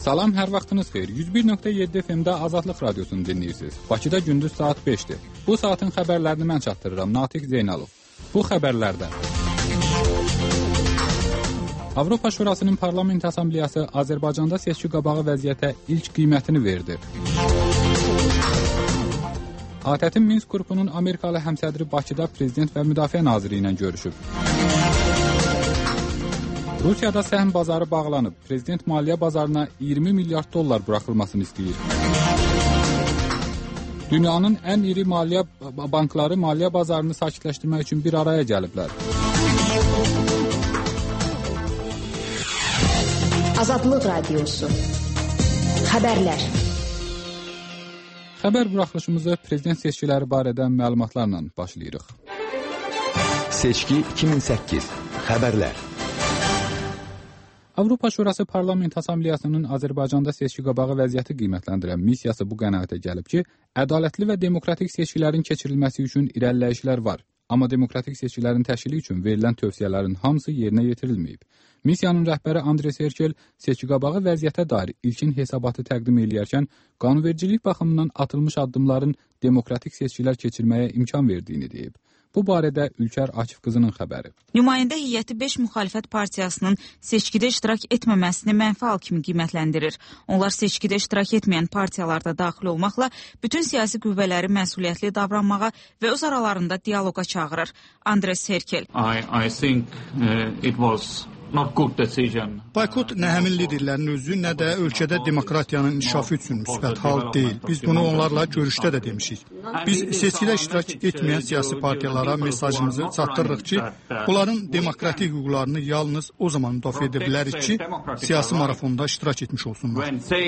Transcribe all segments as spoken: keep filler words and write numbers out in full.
Salam, hər vaxtınız xeyir. yüz bir nöqtə yeddi F M-də Azadlıq Radiosunu dinləyirsiniz. Bakıda gündüz saat beşdir. Bu saatın xəbərlərini mən çatdırıram, Natiq Zeynalov. Bu xəbərlərdə Avropa Şurasının Parlament Assambleyası Azərbaycanda seçki qabağı vəziyyətə ilk qiymətini verdi. A T Ə-tin Minsk qrupunun Amerikalı həmsədri Bakıda Prezident və Müdafiə Naziri ilə görüşüb. Rusiyada səhm bazarı bağlanıb. Prezident maliyyə bazarına iyirmi milyard dollar buraxılmasını istəyir. Dünyanın ən iri maliyyə bankları maliyyə bazarını sakitləşdirmək üçün bir araya gəliblər. Azadlıq Radiosu. Xəbərlər. Xəbər buraxılışımızı prezident seçkiləri barədə məlumatlarla başlayırıq. Seçki iki min səkkiz. Xəbərlər. Avropa Şurası Parlament Assambleyasının Azərbaycanda seçki qabağı vəziyyəti qiymətləndirən missiyası bu qənaətə gəlib ki, ədalətli və demokratik seçkilərin keçirilməsi üçün irəliləyişlər var. Amma demokratik seçkilərin təşkili üçün verilən tövsiyələrin hamısı yerinə yetirilməyib. Missiyanın rəhbəri Andres Herkel seçki qabağı vəziyyətə dair ilkin hesabatı təqdim edərkən qanunvericilik baxımından atılmış addımların demokratik seçkilər keçirməyə imkan verdiyini deyib. Bu barədə Ülkər Akif qızının xəbəri. Nümayəndə heyəti beş müxalifət partiyasının seçkidə iştirak etməməsini mənfi hal kimi qiymətləndirir. Onlar seçkidə iştirak etməyən partiyalarda daxil olmaqla bütün siyasi qüvvələri məsuliyyətli davranmağa və öz aralarında dialoqa çağırır. Andres Herkel. I, I think uh, it was not good decision. Boykot nə həmin liderlərin özü, nə də ölkədə demokratiyanın inkişafı üçün müsbət hal deyil. Biz bunu onlarla görüşdə də demişik. Biz seçkidə iştirak etməyən siyasi partiyalara mesajımızı çatdırırıq ki, onların demokratik hüquqlarını yalnız o zaman müdafiə edə bilərik ki, siyasi marafonda iştirak etmiş olsunlar.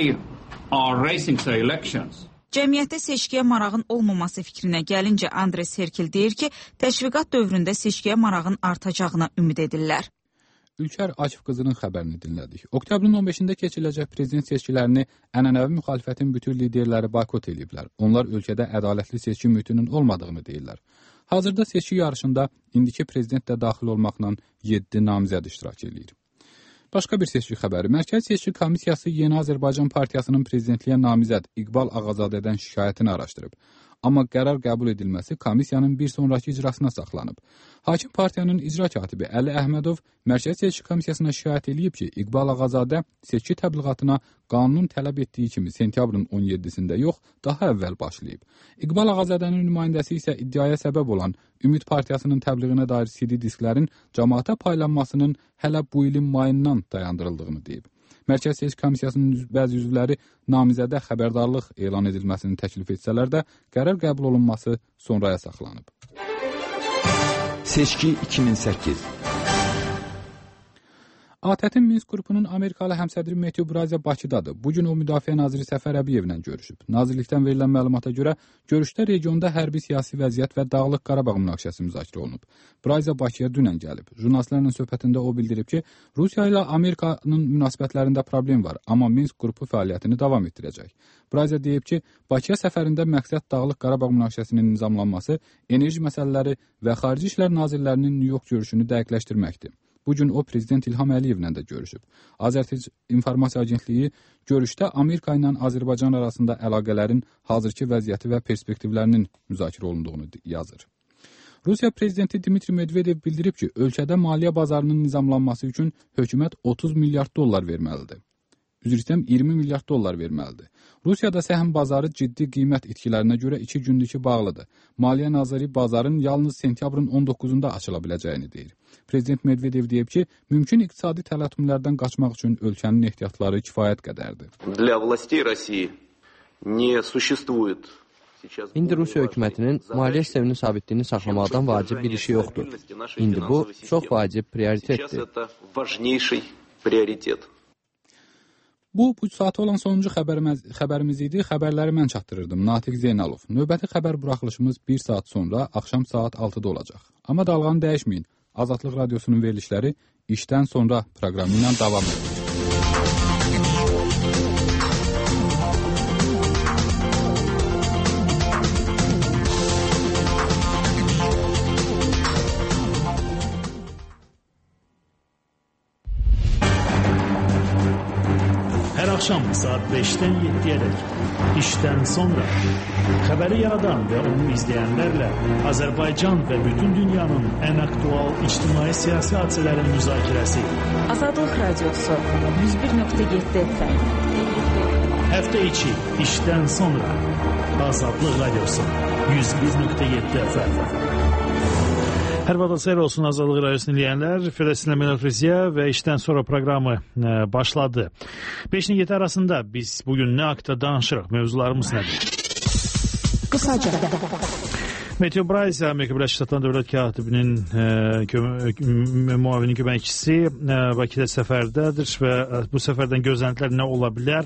Cəmiyyətdə seçkiyə marağın olmaması fikrinə gəlincə Andres Herkel deyir ki, təşviqat dövründə seçkiyə marağın artacağına ümid edirlər. Ülkər Akif qızının xəbərini dinlədik. Oktyabrın on beşində keçiriləcək prezident seçkilərini ənənəvi müxalifətin bütün liderləri boykot ediblər. Onlar ölkədə ədalətli seçki mühitinin olmadığını deyirlər. Hazırda seçki yarışında indiki prezident də daxil olmaqla yeddi namizəd iştirak edir. Başqa bir seçki xəbəri. Mərkəzi Seçki Komissiyası Yeni Azərbaycan Partiyasının prezidentliyə namizəd İqbal Ağazadədən şikayətini araşdırıb. Amma qərar qəbul edilməsi komissiyanın bir sonraki icrasına saxlanıb. Hakim partiyanın icra katibi Əli Əhmədov Mərkəzi Seçki Komissiyasına şikayət edib ki, İqbal Ağazadə seçki təbliğatına qanunun tələb etdiyi kimi sentyabrın on yeddisində yox, daha əvvəl başlayıb. İqbal Ağazadənin nümayəndəsi isə iddiaya səbəb olan Ümid Partiyasının təbliğinə dair C D disklərin cəmaata paylanmasının hələ bu ilin mayından dayandırıldığını deyib. Mərkəzi Seçki Komissiyasının bəzi üzvləri namizədə xəbərdarlıq elan edilməsini təklif etsələr də qərar qəbul olunması sonraya saxlanıb. Seçki iki min səkkiz. A T Ə-tin Minsk qrupunun Amerikalı həmsədri Matthew Brazia Bakıdadır. Bugün o Müdafiə Naziri Səfər Əbiyevlə görüşüb. Nazirlikdən verilən məlumata görə görüşdə regionda hərbi siyasi vəziyyət və Dağlıq Qarabağ münaqişəsi müzakirə olunub. Brazia Bakıya dünən gəlib. Jurnalistlərlə söhbətində o bildirib ki, Rusiya ilə Amerikanın münasibətlərində problem var, amma Minsk qrupu fəaliyyətini davam etdirəcək. Brazia deyib ki, Bakıya səfərində məqsəd Dağlıq Qarabağ münaqişəsinin nizamlanması, enerji məsələləri və Xarici İşlər Nazirlərinin New York görüşünü dəqiqləşdirməkdir. Bugün o Prezident İlham Əliyevlə də görüşüb. Azərtec İnformasiya Agentliyi görüşdə Amerika ilə Azərbaycan arasında əlaqələrin hazırki vəziyyəti və perspektivlərinin müzakirə olunduğunu yazır. Rusiya Prezidenti Dmitri Medvedev bildirib ki, ölkədə maliyyə bazarının nizamlanması üçün hökumət otuz milyard dollar verməlidir. Üzr istəyirəm, iyirmi milyard dollar verməlidir. Rusiyada səhm bazarı ciddi qiymət itkilərinə görə iki gündür ki bağlıdır. Maliyyə naziri bazarın yalnız sentyabrın on doqquzunda açıla biləcəyini deyir. Prezident Medvedev deyib ki, mümkün iqtisadi təlatümlərdən qaçmaq üçün ölkənin ehtiyatları kifayət qədərdir. İndi Rusiya hökumətinin maliyyə sisteminin sabitliyini saxlamaqdan vacib bir işi yoxdur. İndi bu çox vacib prioritetdir. Bu, bu saata olan sonuncu xəbərimiz, xəbərimiz idi. Xəbərləri mən çatdırırdım, Natiq Zeynalov. Növbəti xəbər buraxılışımız bir saat sonra, axşam saat altıda olacaq. Amma dalğanı dəyişməyin. Azadlıq Radiosunun verilişləri işdən sonra proqramı ilə davam edir. Axşam saat beşdən yeddiyədək işdən sonra xəbəri yaradan və onu izləyənlərlə Azərbaycan və bütün dünyanın ən aktual ictimai siyasi hadisələrin müzakirəsi. Azadlıq Radiosu yüz bir nöqtə yeddi F M. Həftə içi işdən sonra Azadlıq Radiosu yüz bir nöqtə yeddi F M. Hər vaxt xeyir olsun Azadlıq Radiosunu dinləyənlər. Fədəsinlə Melofriziya və işdən sonra proqramı ə, başladı. beşdən yeddi arasında biz bugün nə haqda danışırıq? Mövzularımız nədir? Qısaca. Matthew Bryce, Amerika Birləşmiş Ştatlarının dövlət katibinin ə, kö müavini köməkçisi ə, Bakıda səfərdədir və ə, bu səfərdən gözləntilər nə ola bilər?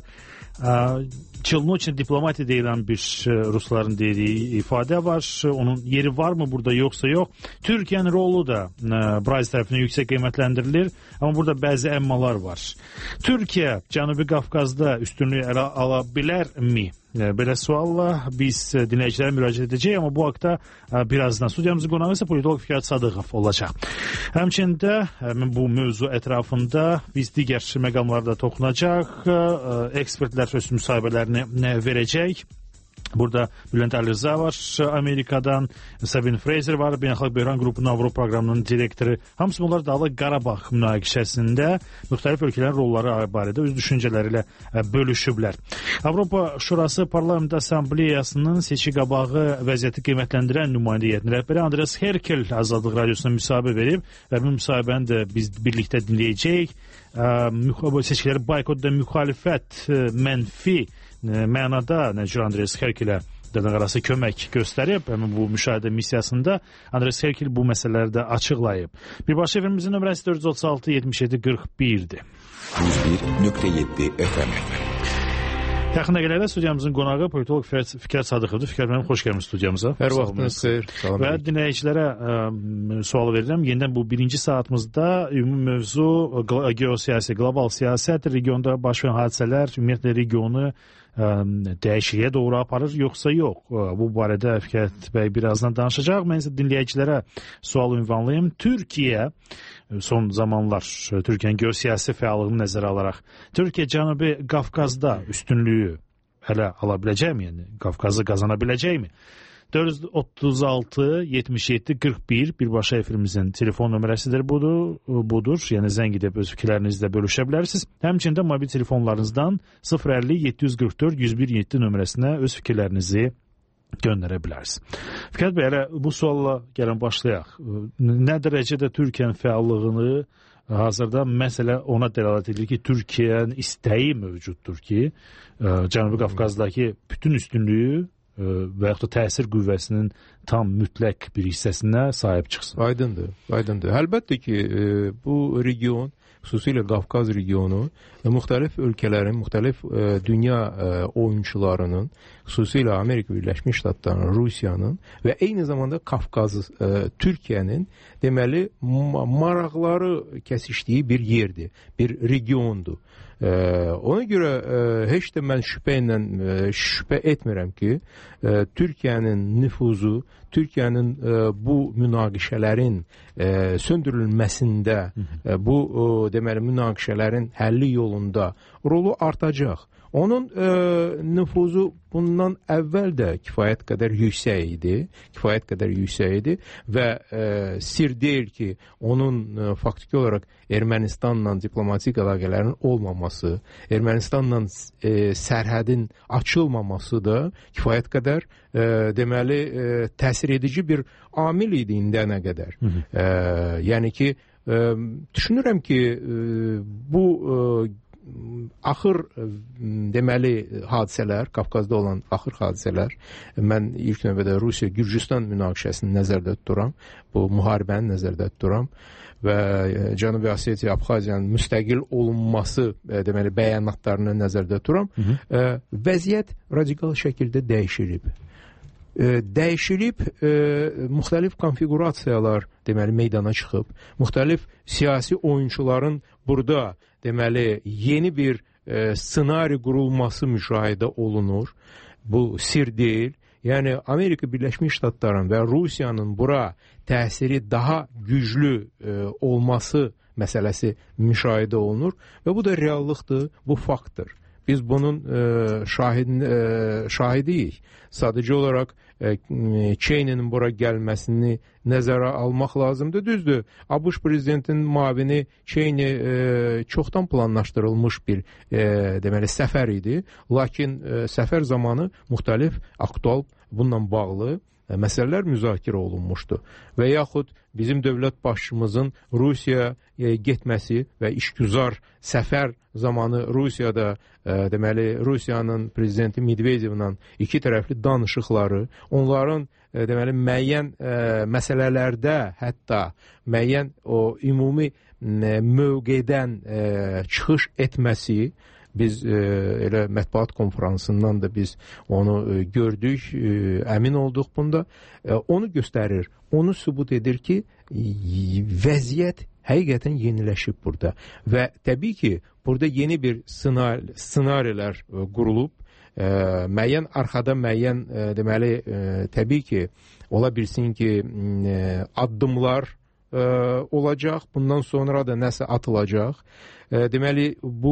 Çılnoçin diplomatiya deyilən bir Rusların dediyi ifadə var. Onun yeri var mı burada yoxsa yox? Türkiyənin rolu da Bryce tərəfindən yüksək qiymətləndirilir. Amma burada bəzi əmmalar var. Türkiyə Cənubi Qafqazda üstünlüyü ələ ala bilərmi? Belə sualla biz dinləyicilərə müraciət edəcəyik, amma bu haqda birazdan studiyamızın qonağı isə politolog Fikret Sadıqov olacaq. Həmçində bu mövzu ətrafında biz digər məqamlarda toxunacaq, ekspertlər öz müsahibələrini verəcək. Burada Bülent Əlirza var Amerikadan, Sabin Fraser var, Beynəlxalq Böhran Qrupunun Avropa proqramının direktoru. Hamısı bunlar Dağlıq Qarabağ münaqişəsində müxtəlif ölkələrin rolları barədə öz düşüncələri ilə bölüşüblər. Avropa Şurası Parlament Assambleyasının seçki qabağı vəziyyəti qiymətləndirən nümayəndə heyətinin rəhbəri Andres Herkel Azadlıq Radiosuna müsahibə verib və bu müsahibəni də biz birlikdə dinləyəcəyik. Seçkiləri boykotda müxalifət mənfi mənada Nəcür Andres Herkelə dırnaqarası kömək göstərib. Həmin bu müşahidə missiyasında Andres Herkel bu məsələləri də açıqlayıb. Birbaşa efemimizin nömrəsi dörd yüz otuz altı yetmiş yeddi qırx birdir. yüz bir nöqtə yeddi F M. Yaxın dəqiqələrdə studiyamızın qonağı politolog Fikret Sadıqovdur. Fikret mənim xoş gəlmiş studiyamıza. Hər vaxtınız xeyir. Və dinləyicilərə ə, sual verirəm. Yenidən bu birinci saatımızda ümumi mövzu geosiyasi, qlobal siyasət, regionda baş verən hadisələr, ümumiyyətlə regionu ə, dəyişikliyə doğru aparır, yoxsa yox? Bu barədə Fikret bəy birazdan danışacaq. Mən isə dinləyicilərə sual ünvanlayım. Türkiyə son zamanlar Türkiyənin geosiyasi fəallığını nəzərə alaraq Türkiyə Cənubi Qafqazda üstünlüyü hələ ala biləcəkmi? Yəni Qafqazı qazana biləcəkmi? dörd yüz otuz altı yetmiş yeddi qırx bir birbaşa efirimizin telefon nömrəsidir budur, budur. Yəni zəng edib öz fikirlərinizlə bölüşə bilərsiniz. Həmçində mobil telefonlarınızdan sıfır əlli yeddi yüz qırx dörd yüz bir yeddi nömrəsinə öz fikirlərinizi göndərə bilərsiniz. Fikret bəy, elə bu sualla gələn başlayaq. Nə dərəcədə Türkiyənin fəallığını hazırda məsələ ona dəlalət edir ki, Türkiyənin istəyi mövcuddur ki, Cənubi Qafqazdakı bütün üstünlüyü və yaxud da təsir qüvvəsinin tam mütləq bir hissəsinə sahib çıxsın. Aydındır, aydındır. Əlbəttə ki, bu region, xüsusilə Qafqaz regionu müxtəlif ölkələrin, müxtəlif ə, dünya ə, oyunçularının, xüsusilə Amerika Birləşmiş Ştatlarının, Rusiyanın və eyni zamanda Qafqaz, ə, Türkiyənin deməli maraqları kəsişdiyi bir yerdir, bir regiondur. Ə, ona görə ə, heç də mən şübhə ilə ə, şübhə etmirəm ki, ə, Türkiyənin nüfuzu, Türkiyənin ə, bu münaqişələrin ə, söndürülməsində, ə, bu ə, deməli münaqişələrin həlli yolunda rolu artacaq. Onun ə, nüfuzu bundan əvvəl də kifayət qədər yüksək idi, kifayət qədər yüksək idi və ə, sir deyil ki, onun ə, faktiki olaraq Ermənistanla diplomatik əlaqələrin olmaması, Ermənistanla ə, sərhədin açılmaması da kifayət qədər ə, deməli ə, təsir edici bir amil idi indiyənə qədər. Ə, yəni ki, ə, düşünürəm ki, ə, bu ə, axır deməli hadisələr, Qafqazda olan axır hadisələr, mən ilk növbədə Rusiya-Gürcüstan münaqişəsini nəzərdə tuturam, bu müharibəni nəzərdə tuturam və Cənubi Osetiya, Abxaziyanın müstəqil olunması deməli bəyanatlarını nəzərdə tuturam. Hı -hı. Vəziyyət radikal şəkildə dəyişilib. Dəyişilib, e, müxtəlif konfigurasiyalar deməli meydana çıxıb, müxtəlif siyasi oyunçuların burada deməli yeni bir e, ssenari qurulması müşahidə olunur. Bu sir deyil. Yəni Amerika Birləşmiş Ştatlarının və Rusiyanın bura təsiri daha güclü e, olması məsələsi müşahidə olunur və bu da reallıqdır, bu faktdır. Biz bunun e, şahid, e, şahidiyik. Sadəcə olaraq e, Çeynin bura gəlməsini nəzərə almaq lazımdır. Düzdür, ABŞ prezidentinin müavini Çeyni e, çoxdan planlaşdırılmış bir e, deməli səfər idi. Lakin e, səfər zamanı müxtəlif aktual bununla bağlı məsələlər müzakirə olunmuşdu və yaxud bizim dövlət başçımızın Rusiyaya getməsi və işgüzar səfər zamanı Rusiyada e, deməli Rusiyanın prezidenti Medvedevlə iki tərəfli danışıqları, onların e, deməli müəyyən e, məsələlərdə hətta müəyyən o ümumi e, mövqedən e, çıxış etməsi. Biz e, elə mətbuat konferansından da biz onu e, gördük, e, əmin olduq bunda. E, onu göstərir, onu sübut edir ki, e, vəziyyət həqiqətən yeniləşib burada. Və təbii ki, burada yeni bir ssenarilər e, qurulub, e, müəyyən arxada müəyyən e, deməli, e, təbii ki, ola bilsin ki, e, addımlar e, olacaq, bundan sonra da nəsə atılacaq. Deməli, bu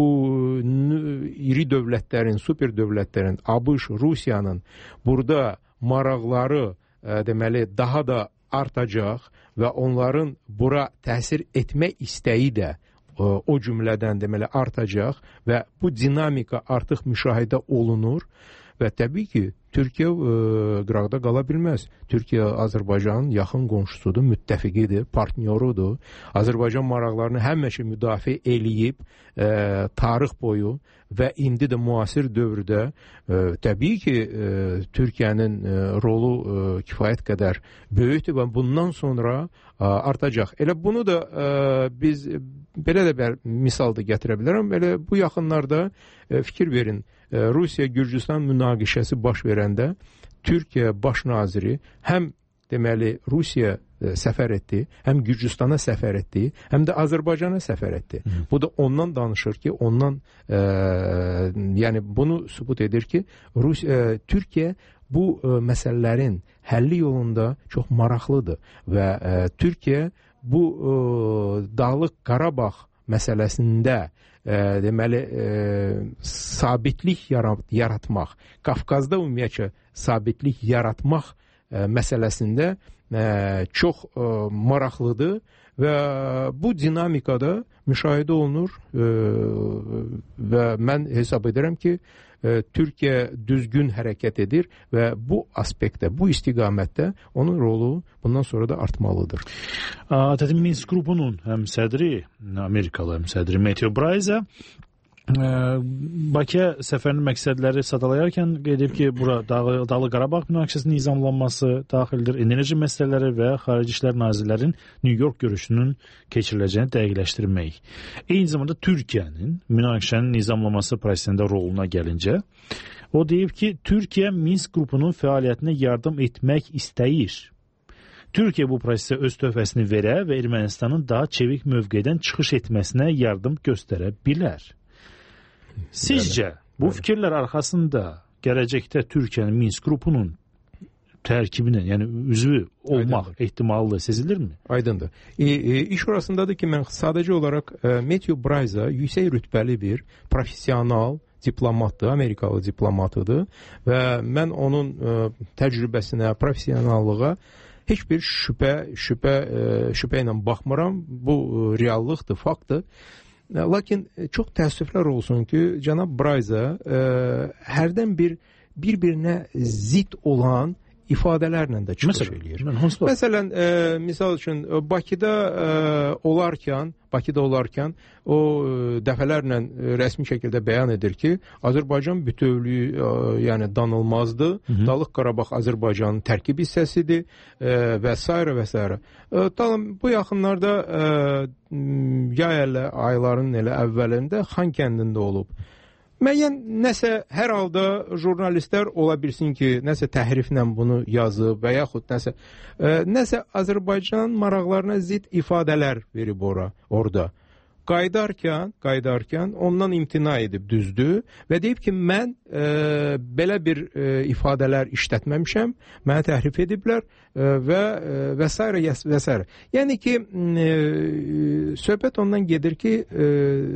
iri dövlətlərin, super dövlətlərin, ABŞ, Rusiyanın burada maraqları deməli daha da artacaq və onların bura təsir etmə istəyi də o cümlədən deməli artacaq və bu dinamika artıq müşahidə olunur və təbii ki, Türkiyə e, qıraqda qala bilməz. Türkiyə Azərbaycanın yaxın qonşusudur, müttəfiqidir, partnyorudur. Azərbaycan maraqlarını həmişə müdafiə eləyib e, tarix boyu və indi də müasir dövrdə e, təbii ki, e, Türkiyənin e, rolu e, kifayət qədər böyükdür və bundan sonra e, artacaq. Elə bunu da e, biz belə də bir misal da gətirə bilərəm. Elə bu yaxınlarda e, fikir verin. Rusiya-Gürcüstan münaqişəsi baş verəndə Türkiyə baş naziri həm deməli Rusiya səfər etdi, həm Gürcüstana səfər etdi, həm də Azərbaycana səfər etdi. Hı. Bu da ondan danışır ki, ondan e, yəni bunu sübut edir ki, Rusiya, e, Türkiyə bu e, məsələlərin həlli yolunda çox maraqlıdır və e, Türkiyə bu e, Dağlıq Qarabağ məsələsində E, deməli e, sabitlik yarat yaratmaq, Qafqazda ümumiyyətcə sabitlik yaratmaq e, məsələsində e, çox e, maraqlıdır və bu dinamikada müşahidə olunur e, və mən hesab edirəm ki, e, Türkiyə düzgün hərəkət edir və bu aspektdə, bu istiqamətdə onun rolu bundan sonra da artmalıdır. Təbii Minsk qrupunun həm sədri, Amerikalı həm sədri Matthew Bryce Bakıya səfərinin məqsədləri sadalayarkən qeyd edib ki, bura Dağlıq Qarabağ münaqişəsinin nizamlanması daxildir, enerji məsələləri və Xarici İşlər Nazirlərinin New York görüşünün keçiriləcəyini dəqiqləşdirmək. Eyni zamanda Türkiyənin münaqişənin nizamlanması prosesində roluna gəlincə, o deyib ki, Türkiyə Minsk qrupunun fəaliyyətinə yardım etmək istəyir. Türkiyə bu prosesə öz töhfəsini verə və Ermənistanın daha çevik mövqedən çıxış etməsinə yardım göstərə bilər. Sizcə, bu fikirlər arxasında gələcəkdə Türkiyənin Minsk qrupunun tərkibinə, yəni üzvü olmaq Aydındır. ehtimalı sezilirmi? Aydındır. E, e, iş orasındadır ki, mən sadəcə olaraq e, Matthew Bryce yüksək rütbəli bir professional diplomatdır, Amerikalı diplomatıdır və mən onun e, təcrübəsinə, professionallığa heç bir şübhə, şübhə, e, şübhə ilə baxmıram. Bu e, reallıqdır, faktdır. Lakin çox təəssüflər olsun ki, cənab Bryce e, hərdən bir bir-birinə zid olan ifadələrlə də çıxış eləyir. Məsələn, e, misal üçün Bakıda e, olarkən, Bakıda olarkən o e, dəfələrlə e, rəsmi şəkildə bəyan edir ki, Azərbaycan bütövlüyü e, yəni danılmazdır. Hı -hı. Dağlıq Qarabağ Azərbaycanın tərkib hissəsidir e, və s. və s. E, tamam, bu yaxınlarda e, yay elə aylarının elə əvvəlində Xan kəndində olub. Müəyyən nəsə, hər halda jurnalistlər ola bilsin ki, nəsə təhriflə bunu yazıb və yaxud nəsə, e, nəsə Azərbaycan maraqlarına zid ifadələr verib ora, orada. qayıdarkən, qayıdarkən ondan imtina edib düzdür və deyib ki, mən e, belə bir e, ifadələr işlətməmişəm, mənə təhrif ediblər e, və e, və s. və s. Yəni ki, e, söhbət ondan gedir ki, e,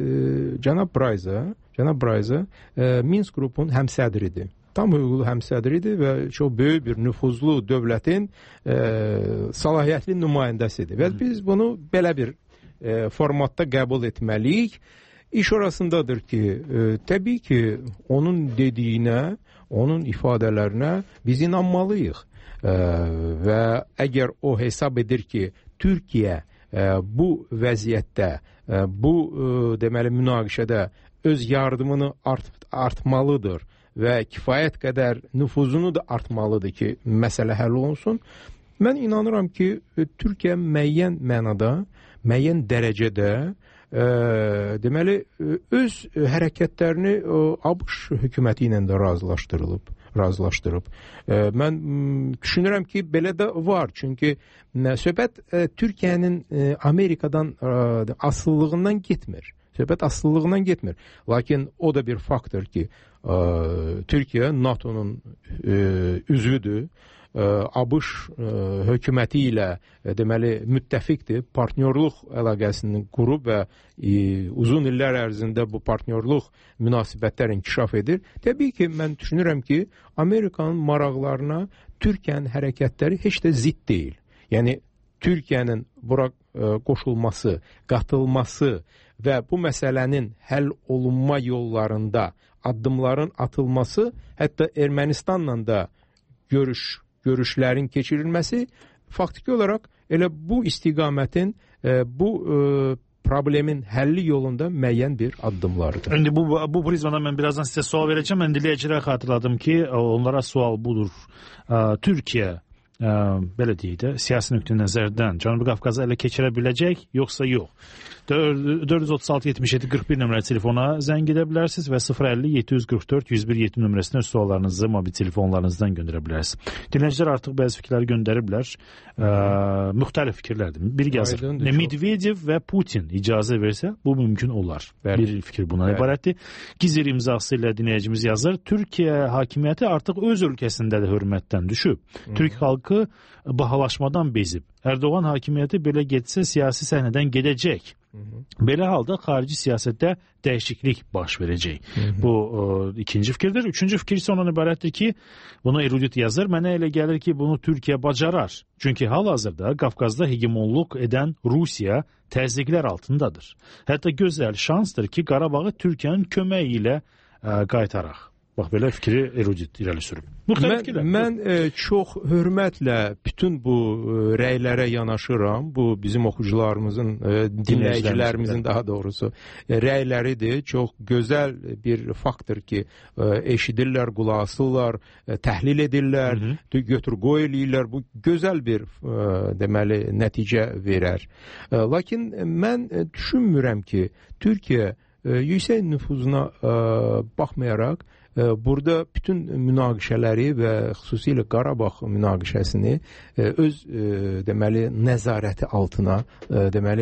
cənab Brayza, cənab Brayza e, Minsk qrupun həmsədridir. Tam hüquqlu həmsədridir və çox böyük bir nüfuzlu dövlətin e, səlahiyyətli nümayəndəsidir. Və biz bunu belə bir e, formatda qəbul etməliyik. İş orasındadır ki, e, təbii ki, onun dediyinə, onun ifadələrinə biz inanmalıyıq. E, və əgər o hesab edir ki, Türkiyə e, bu vəziyyətdə, e, bu e, deməli münaqişədə öz yardımını art, artmalıdır və kifayət qədər nüfuzunu da artmalıdır ki, məsələ həll olunsun. Mən inanıram ki, Türkiyə müəyyən mənada, müəyyən dərəcədə e, deməli, öz hərəkətlərini ABŞ hökuməti ilə də razılaşdırılıb. razılaşdırıb. E, mən düşünürəm ki, belə də var. Çünki söhbət e, Türkiyənin e, Amerikadan e, asıllığından getmir. Söhbət asıllığından getmir. Lakin o da bir faktor ki, e, Türkiyə NATO'nun e, üzvüdür. E, ABŞ e, hökuməti ilə e, deməli müttəfiqdir. Partnyorluq əlaqəsini qurub və e, uzun illər ərzində bu partnyorluq münasibətlər inkişaf edir. Təbii ki, mən düşünürəm ki, Amerikanın maraqlarına Türkiyənin hərəkətləri heç də zidd deyil. Yəni, Türkiyənin bura e, qoşulması, qatılması və bu məsələnin həll olunma yollarında addımların atılması, hətta Ermənistanla da görüş, görüşlərin keçirilməsi faktiki olaraq elə bu istiqamətin, e, bu e, problemin həlli yolunda müəyyən bir addımlardır. İndi bu, bu prizmadan mən birazdan sizə sual verəcəm. Mən dinləyicilərə xatırladım ki, onlara sual budur. Türkiyə, ə, belə deyək də, siyasi nöqtə nəzərdən Cənubi Qafqazı ələ keçirə biləcək, yoxsa yox? dörd yüz otuz altı yetmiş yeddi qırx bir nömrəli telefona zəng edə bilərsiniz və sıfır əlli yeddi yüz qırx dörd yüz bir yeddi nömrəsinə öz suallarınızı mobil telefonlarınızdan göndərə bilərsiniz. Dinləyicilər artıq bəzi fikirləri göndəriblər. Ə, müxtəlif fikirlərdir. Bir yazır. Ne Medvedev və Putin icazə versə, bu mümkün olar. Bəli. Bir fikir buna ibarətdir. Gizir imzası ilə dinləyicimiz yazır. Türkiyə hakimiyyəti artıq öz ölkəsində də hörmətdən düşüb. Hı. Türk xalqı bahalaşmadan bezib. Erdoğan hakimiyyəti belə getsə siyasi səhnədən gedəcək. Hı -hı. Belə halda xarici siyasətdə dəyişiklik baş verəcək. Hı -hı. Bu o, ikinci fikirdir. Üçüncü fikir isə ondan ibarətdir ki, bunu erudit yazır. Mənə elə gəlir ki, bunu Türkiyə bacarar. Çünki hal-hazırda Qafqazda hegemonluq edən Rusiya təzyiqlər altındadır. Hətta gözəl şansdır ki, Qarabağı Türkiyənin köməyi ilə ə, qaytaraq. Bax, belə fikri erudit irəli sürüb. Mən, mən e, çox hörmətlə bütün bu e, rəylərə yanaşıram. Bu bizim oxucularımızın, e, dinləyicilərimizin daha doğrusu e, rəyləridir. Çox gözəl bir faktor ki, e, eşidirlər, qulaq asırlar, e, təhlil edirlər, Hı -hı. götür qoy eləyirlər. Bu gözəl bir e, deməli nəticə verər. E, lakin mən e, düşünmürəm ki, Türkiyə e, yüksək nüfuzuna e, baxmayaraq burada bütün münaqişələri və xüsusilə Qarabağ münaqişəsini öz deməli nəzarəti altına deməli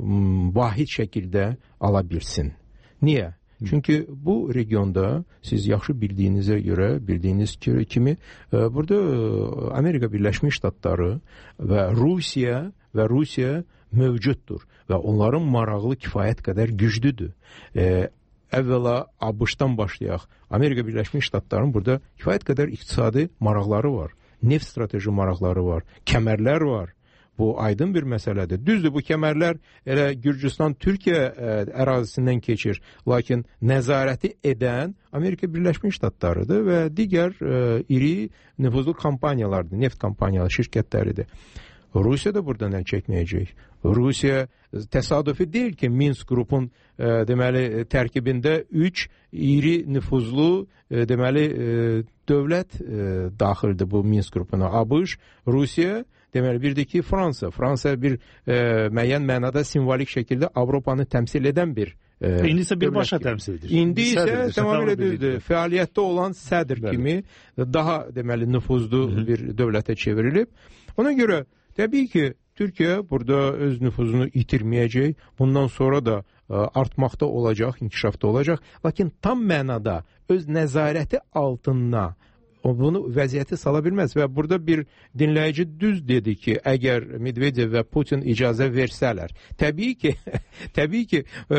vahid şəkildə ala bilsin. Niyə? Çünki bu regionda siz yaxşı bildiyinizə görə, bildiyiniz kimi burada Amerika Birləşmiş Ştatları və Rusiya və Rusiya mövcuddur və onların marağı kifayət qədər güclüdür. E, Əvvəla ABŞ-dan başlayaq. Amerika Birləşmiş Ştatlarının burada kifayət qədər iqtisadi maraqları var. Neft strateji maraqları var. Kəmərlər var. Bu aydın bir məsələdir. Düzdür, bu kəmərlər elə Gürcüstan-Türkiyə ərazisindən keçir. Lakin nəzarəti edən Amerika Birləşmiş Ştatlarıdır və digər ə, iri nüfuzlu kampaniyalardır. Neft kampaniyaları, şirkətləridir. Rusiya da burada nə çəkməyəcək. Rusiya təsadüfi deyil ki, Minsk qrupun e, deməli tərkibində üç iri nüfuzlu e, deməli e, dövlət e, daxildir bu Minsk qrupuna. ABŞ, Rusiya, deməli bir də ki, Fransa. Fransa bir e, müəyyən mənada simvolik şəkildə Avropanı təmsil edən bir e, İndi isə birbaşa təmsil edir. İndi isə tamamilə düzdür. Fəaliyyətdə olan sədr Bəli. kimi daha deməli nüfuzlu Hı -hı. bir dövlətə çevrilib. Ona görə təbii ki, Türkiye burada öz nüfuzunu itirməyəcək. Bundan sonra da artmaqda olacaq, inkişafda olacaq. Lakin tam mənada öz nəzarəti altında o bunu vəziyyəti sala bilməz və burada bir dinləyici düz dedi ki, əgər Medvedev və Putin icazə versələr, təbii ki, təbii ki,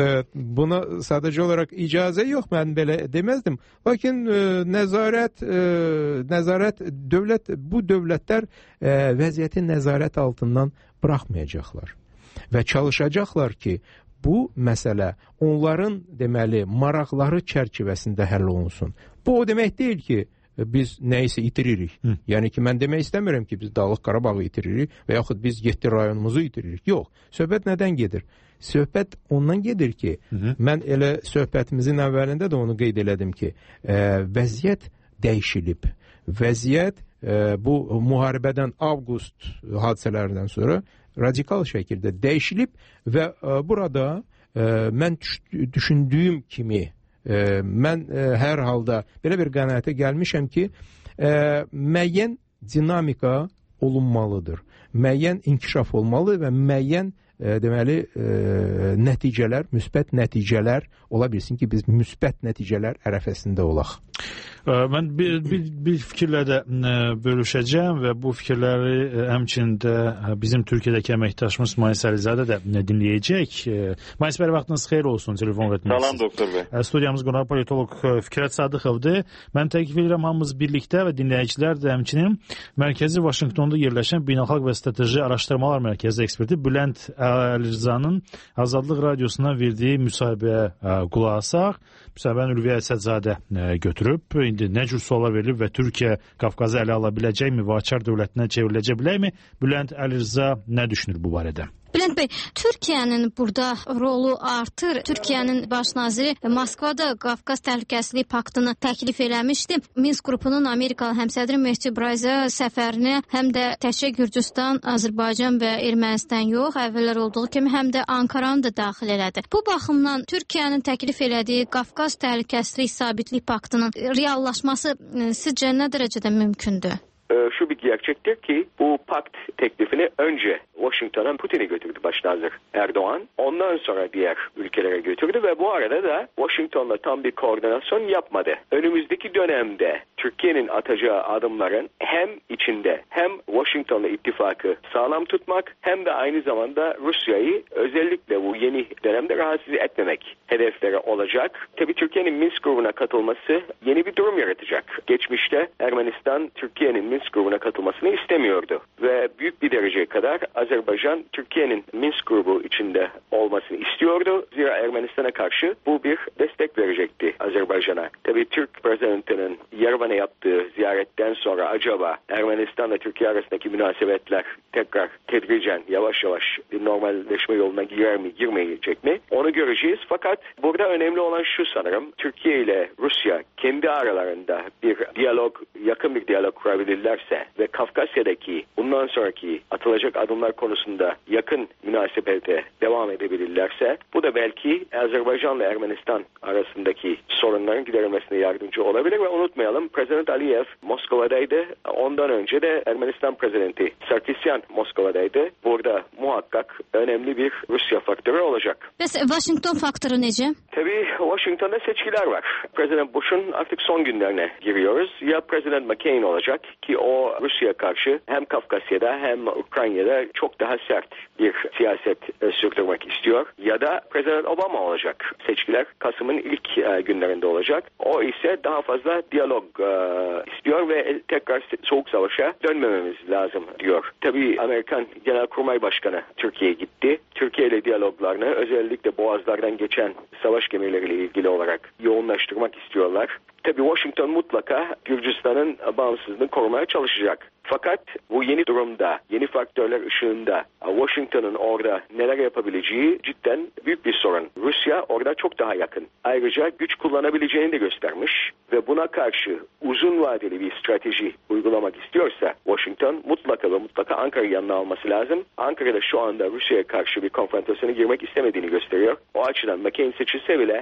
buna sadəcə olaraq icazə yox, mən belə deməzdim. Lakin nəzarət, nəzarət dövlət, bu dövlətlər vəziyyəti nəzarət altından buraxmayacaqlar və çalışacaqlar ki, bu məsələ onların deməli maraqları çərçivəsində həll olunsun. Bu o demək deyil ki, biz nəyisə itiririk. Hı. Yəni ki, mən demək istəmirəm ki, biz Dağlıq Qarabağı itiririk və yaxud biz yeddi rayonumuzu itiririk. Yox, söhbət nədən gedir? Söhbət ondan gedir ki, hı -hı. mən elə söhbətimizin əvvəlində də onu qeyd elədim ki, ə, vəziyyət dəyişilib. Vəziyyət ə, bu müharibədən avqust hadisələrindən sonra radikal şəkildə dəyişilib və ə, burada ə, mən düşündüyüm kimi E, mən e, hər halda belə bir qənaətə gəlmişəm ki, e, müəyyən dinamika olunmalıdır. Müəyyən inkişaf olmalı və müəyyən e, deməli e, nəticələr, müsbət nəticələr ola bilsin ki, biz müsbət nəticələr ərəfəsində olaq. Mən bir, bir, bir fikirlə də bölüşəcəm və bu fikirləri həmçində bizim Türkiyədəki əməkdaşımız Mayis Əlizadə də dinləyəcək. Mayis bəy, vaxtınız xeyir olsun, telefon vertməsiniz. Salam doktor bəy. Studiyamız qonağı politolog Fikrət Sadıqovdur. Mən təklif edirəm hamımız birlikdə və dinləyicilər də həmçinin Mərkəzi Vaşinqtonda yerləşən Beynəlxalq və Strateji Araşdırmalar Mərkəzi eksperti Bülent Əlirzanın Azadlıq Radiosundan verdiyi müsahibəyə qulaq asaq. Müsahibənin Ülviyə Əsədzadə götürüb. İndi nə cür suallar verilib və Türkiyə Qafqazı ələ ala biləcəkmi, Vaçar dövlətinə çevriləcək bilərmi? Bülent Əlirza nə düşünür bu barədə? Bülent bəy, Türkiyənin burada rolu artır. Türkiyənin baş naziri Moskvada Qafqaz Təhlükəsizlik Paktını təklif eləmişdi. Minsk qrupunun Amerikalı həmsədri Mehdi Brayza səfərini həm də təkcə Gürcüstan, Azərbaycan və Ermənistan yox, əvvəllər olduğu kimi həm də Ankaranı da daxil elədi. Bu baxımdan Türkiyənin təklif elədiyi Qafqaz Təhlükəsizlik Sabitlik Paktının reallaşması sizcə nə dərəcədə mümkündür? Şu bir gerçektir ki bu pakt teklifini önce Washington'a Putin'i götürdü başnazır Erdoğan. Ondan sonra diğer ülkelere götürdü ve bu arada da Washington'la tam bir koordinasyon yapmadı. Önümüzdeki dönemde Türkiye'nin atacağı adımların hem içinde hem Washington'la ittifakı sağlam tutmak hem de aynı zamanda Rusya'yı özellikle bu yeni dönemde rahatsız etmemek hedefleri olacak. Tabii Türkiye'nin Minsk grubuna katılması yeni bir durum yaratacak. Geçmişte Ermenistan Türkiye'nin Minsk grubuna katılmasını istemiyordu ve büyük bir dereceye kadar Azerbaycan Türkiye'nin Minsk grubu içinde olmasını istiyordu. Zira Ermenistan'a karşı bu bir destek verecekti Azerbaycan'a. Tabii Türk prezidentinin Yerevan'a yaptığı ziyaretten sonra acaba Ermenistan ve Türkiye arasındaki münasebetler tekrar tedricen yavaş yavaş bir normalleşme yoluna girer mi girmeyecek mi? Onu göreceğiz. Fakat burada önemli olan şu sanırım, Türkiye ile Rusya kendi aralarında bir diyalog, yakın bir diyalog kurabilirlerse ve Kafkasya'daki bundan sonraki atılacak adımlar konusunda yakın münasebete devam edebilirlerse bu da belki Azerbaycan ile Ermenistan arasındaki sorunların giderilmesine yardımcı olabilir ve unutmayalım Prezident Aliyev Moskova'daydı. Ondan önce de Ermenistan Prezidenti Sarkisyan Moskova'daydı. Burada muhakkak önemli bir Rusya faktörü olacak. Mesela Washington faktörü nece? Tabii Washington'da seçkiler var. Prezident Bush'un artık son günlerine giriyoruz. Ya Prezident McCain olacak ki o Rusya'ya karşı hem Kafkasya'da hem Ukrayna'da çok daha sert bir siyaset e, sürdürmek istiyor. Ya da Prezident Obama olacak. Seçkiler Kasım'ın ilk e, günlerinde olacak. O ise daha fazla diyalog e, istiyor ve tekrar soğuk savaşa dönmememiz lazım diyor. Tabii Amerikan Genelkurmay Başkanı Türkiye'ye gitti. Türkiye ile diyaloglarını özellikle boğazlardan geçen savaş gemileriyle ilgili olarak yoğunlaştırmak istiyorlar. Tabii Washington mutlaka Gürcistan'ın bağımsızlığını korumaya çalışacak. Fakat bu yeni durumda, yeni faktörler ışığında Washington'ın orada neler yapabileceği cidden büyük bir sorun. Rusya orada çok daha yakın. Ayrıca güç kullanabileceğini de göstermiş ve buna karşı uzun vadeli bir strateji uygulamak istiyorsa Washington mutlaka ve mutlaka Ankara'yı yanına alması lazım. Ankara'da şu anda Rusya'ya karşı bir konfrontasyona girmek istemediğini gösteriyor. O açıdan McCain seçilse bile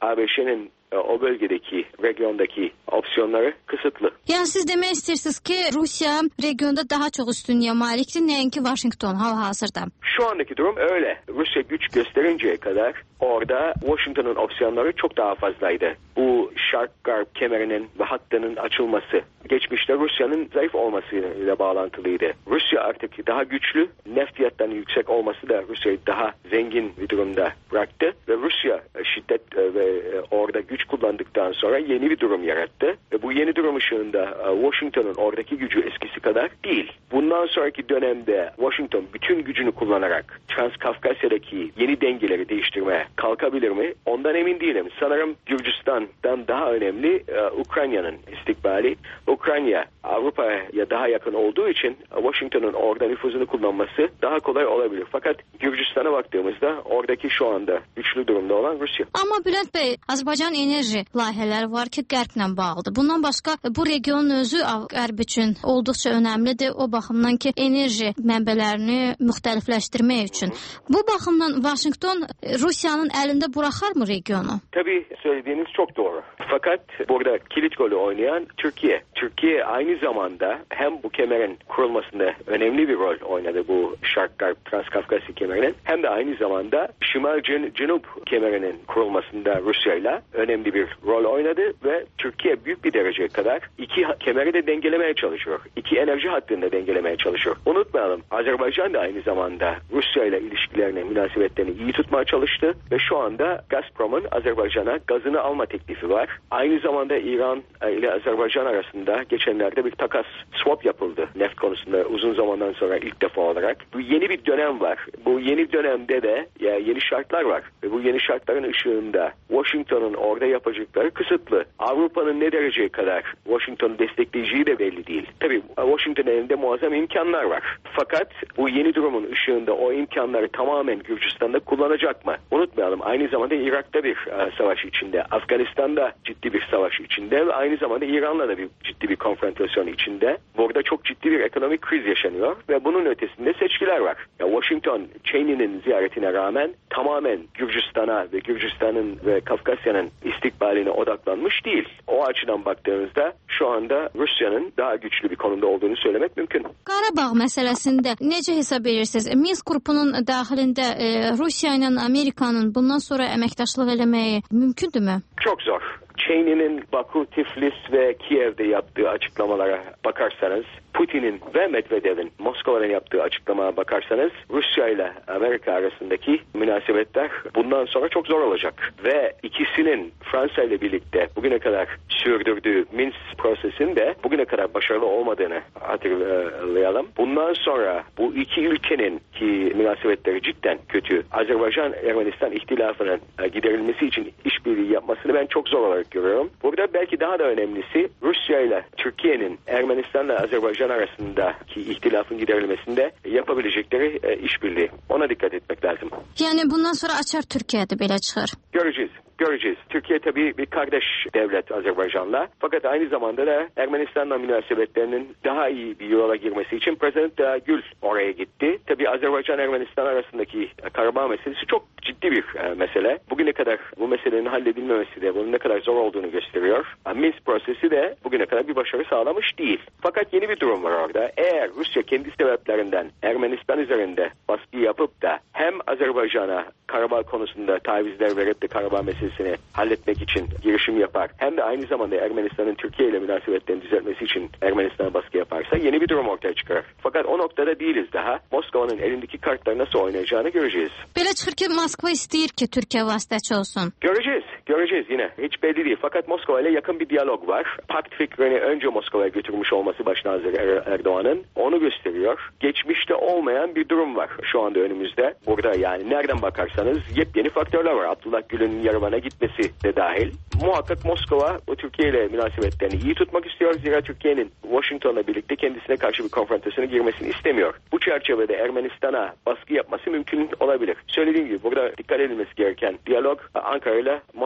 A B Ş'nin o bölgedeki, regiondaki opsiyonları kısıtlı. Yani siz demək istəyirsiniz ki, Rusiya regionda daha çox üstünlüğe malikdir, nəinki Washington hal-hazırda. Şu andaki durum öyle. Rusya güç gösterinceye kadar orada Washington'un opsiyonları çok daha fazlaydı. Bu Şark-Garp kemerinin ve hattının açılması geçmişte Rusya'nın zayıf olmasıyla bağlantılıydı. Rusya artık daha güçlü, neft fiyatlarının yüksek olması da Rusya'yı daha zengin bir durumda bıraktı ve Rusya şiddet ve orada güç kullandıktan sonra yeni bir durum yarattı ve bu yeni durum ışığında Washington'un oradaki gücü eskisi kadar değil. Bundan sonraki dönemde Washington bütün gücünü kullanarak Transkafkasya'daki yeni dengeleri değiştirmeye kalkabilir mi? Ondan emin değilim. Sanırım Gürcistan'dan daha önemli Ukrayna'nın istikbali. Ukrayna Avrupa'ya daha yakın olduğu için Washington'un orada nüfuzunu kullanması daha kolay olabilir. Fakat Gürcistan'a baktığımızda oradaki şu anda güçlü durumda olan Rusya. Ama Bülent Bey, Azərbaycan enerji layihələri var ki, Qərblə bağlıdır. Bundan başqa bu regionun özü Qərb üçün olduqca önəmlidir. O baxımdan ki, enerji mənbələrini müxtəlifləşdirmək üçün. Bu baxımdan Washington Rusiyanın əlində buraxar mı regionu? Tabii söylediğiniz çok doğru. Fakat burada kilit rolü oynayan Türkiye. Türkiye aynı zamanda hem bu kemerin kurulmasında önemli bir rol oynadı, bu Şark-Garp Transkafkasya kemerinin, hem de aynı zamanda Şimal-Cənub kemerinin kurulmasında Rusya ile önemli bir rol oynadı ve Türkiye büyük bir dereceye kadar iki kemeri de dengelemeye çalışıyor. İki enerji hattını da dengelemeye çalışıyor. Unutmayalım, Azerbaycan da aynı zamanda Rusya ile ilişkilerini, münasebetlerini iyi tutmaya çalıştı ve şu anda Gazprom'un Azerbaycan'a gazını alma teklifi var. Aynı zamanda İran ile Azerbaycan arasında geçenlerde bir takas, swap yapıldı neft konusunda uzun zamandan sonra ilk defa olarak. Bu yeni bir dönem var. Bu yeni dönemde de ya yeni şartlar var ve bu yeni şartların ışığında Washington'un orada yapacakları kısıtlı. Avrupa'nın ne dereceye kadar Washington'u destekleyeceği de belli değil. Tabii Washington'un elinde muazzam imkanlar var. Fakat bu yeni durumun ışığında o imkanları tamamen Gürcistan'da kullanacak mı? Unutmayalım, aynı zamanda Irak'ta bir uh, savaş içinde, Afganistan'da ciddi bir savaş içinde ve aynı zamanda İran'la da bir ciddi bir konfrontasyon içinde. Burada çok ciddi bir ekonomik kriz yaşanıyor ve bunun ötesinde seçkiler var. Ya Washington, Cheney'nin ziyaretine rağmen tamamen Gürcistan'a ve Gürcistan'ın ve Kafkasya'nın istikbaline odaklanmış değil. O açıdan baktığınızda şu anda Rusya'nın daha güçlü bir konumda olduğunu söylemek mümkün. Qarabağ məsələsində necə hesab edirsiniz? Minsk qrupunun daxilində e, Rusiya ilə Amerikanın bundan sonra əməkdaşlıq eləməyi mümkündürmü? Çok zor. Cheney'nin Baku, Tiflis ve Kiev'de yaptığı açıklamalara bakarsanız, Putin'in ve Medvedev'in Moskova'da yaptığı açıklamaya bakarsanız, Rusya ile Amerika arasındaki münasebetler bundan sonra çok zor olacak. Ve ikisinin Fransa ile birlikte bugüne kadar sürdürdüğü Minsk prosesinde bugüne kadar başarılı olmadığını hatırlayalım. Bundan sonra bu iki ülkenin ki münasebetleri cidden kötü, Azerbaycan-Ermenistan ihtilafının giderilmesi için işbirliği yapmasını ben çok zor olarak görüyorum. Burada belki daha da önemlisi Rusya ile Türkiye'nin Ermenistan'la Azerbaycan arasındaki ihtilafın giderilmesinde yapabilecekleri e, işbirliği. Ona dikkat etmek lazım. Yani bundan sonra açar Türkiye'de belə çıxır. Göreceğiz. Göreceğiz. Türkiye tabii bir kardeş devlet Azerbaycan'la. Fakat aynı zamanda da Ermenistan'la münasebetlerinin daha iyi bir yola girmesi için Prezident Gül oraya gitti. Tabii Azerbaycan-Ermenistan arasındaki Karabağ meselesi çok ciddi bir e, mesele. Bugüne kadar bu meselenin halledilmemesi de bunun ne kadar zor olduğunu gösteriyor. Minsk prosesi de bugüne kadar bir başarı sağlamış değil. Fakat yeni bir durum var orada. Eğer Rusya kendi sebeplerinden Ermenistan üzerinde baskı yapıp da hem Azerbaycan'a Karabağ konusunda tavizler verip de Karabağ meselesini halletmek için girişim yapar, hem de aynı zamanda Ermenistan'ın Türkiye ile münasebetlerini düzeltmesi için Ermenistan'a baskı yaparsa yeni bir durum ortaya çıkar. Fakat o noktada değiliz daha. Moskova'nın elindeki kartları nasıl oynayacağını göreceğiz. Belə çıxır ki, Moskva istəyir ki, Türkiye vasitəçi olsun. Göreceğiz. Göreceğiz yine. Hiç belli değil. Fakat Moskova ile yakın bir diyalog var. Pakt fikrini önce Moskova'ya götürmüş olması Başnazır er- Erdoğan'ın onu gösteriyor. Geçmişte olmayan bir durum var şu anda önümüzde. Burada yani nereden bakarsanız yepyeni faktörler var. Abdullah Gül'ün Yerevan'a gitmesi de dahil. Muhakkak Moskova o Türkiye ile münasebetlerini iyi tutmak istiyor. Zira Türkiye'nin Washington'la birlikte kendisine karşı bir konfrontasyona girmesini istemiyor. Bu çerçevede Ermenistan'a baskı yapması mümkün olabilir. Söylediğim gibi burada dikkat edilmesi gereken diyalog Ankara ile Moskova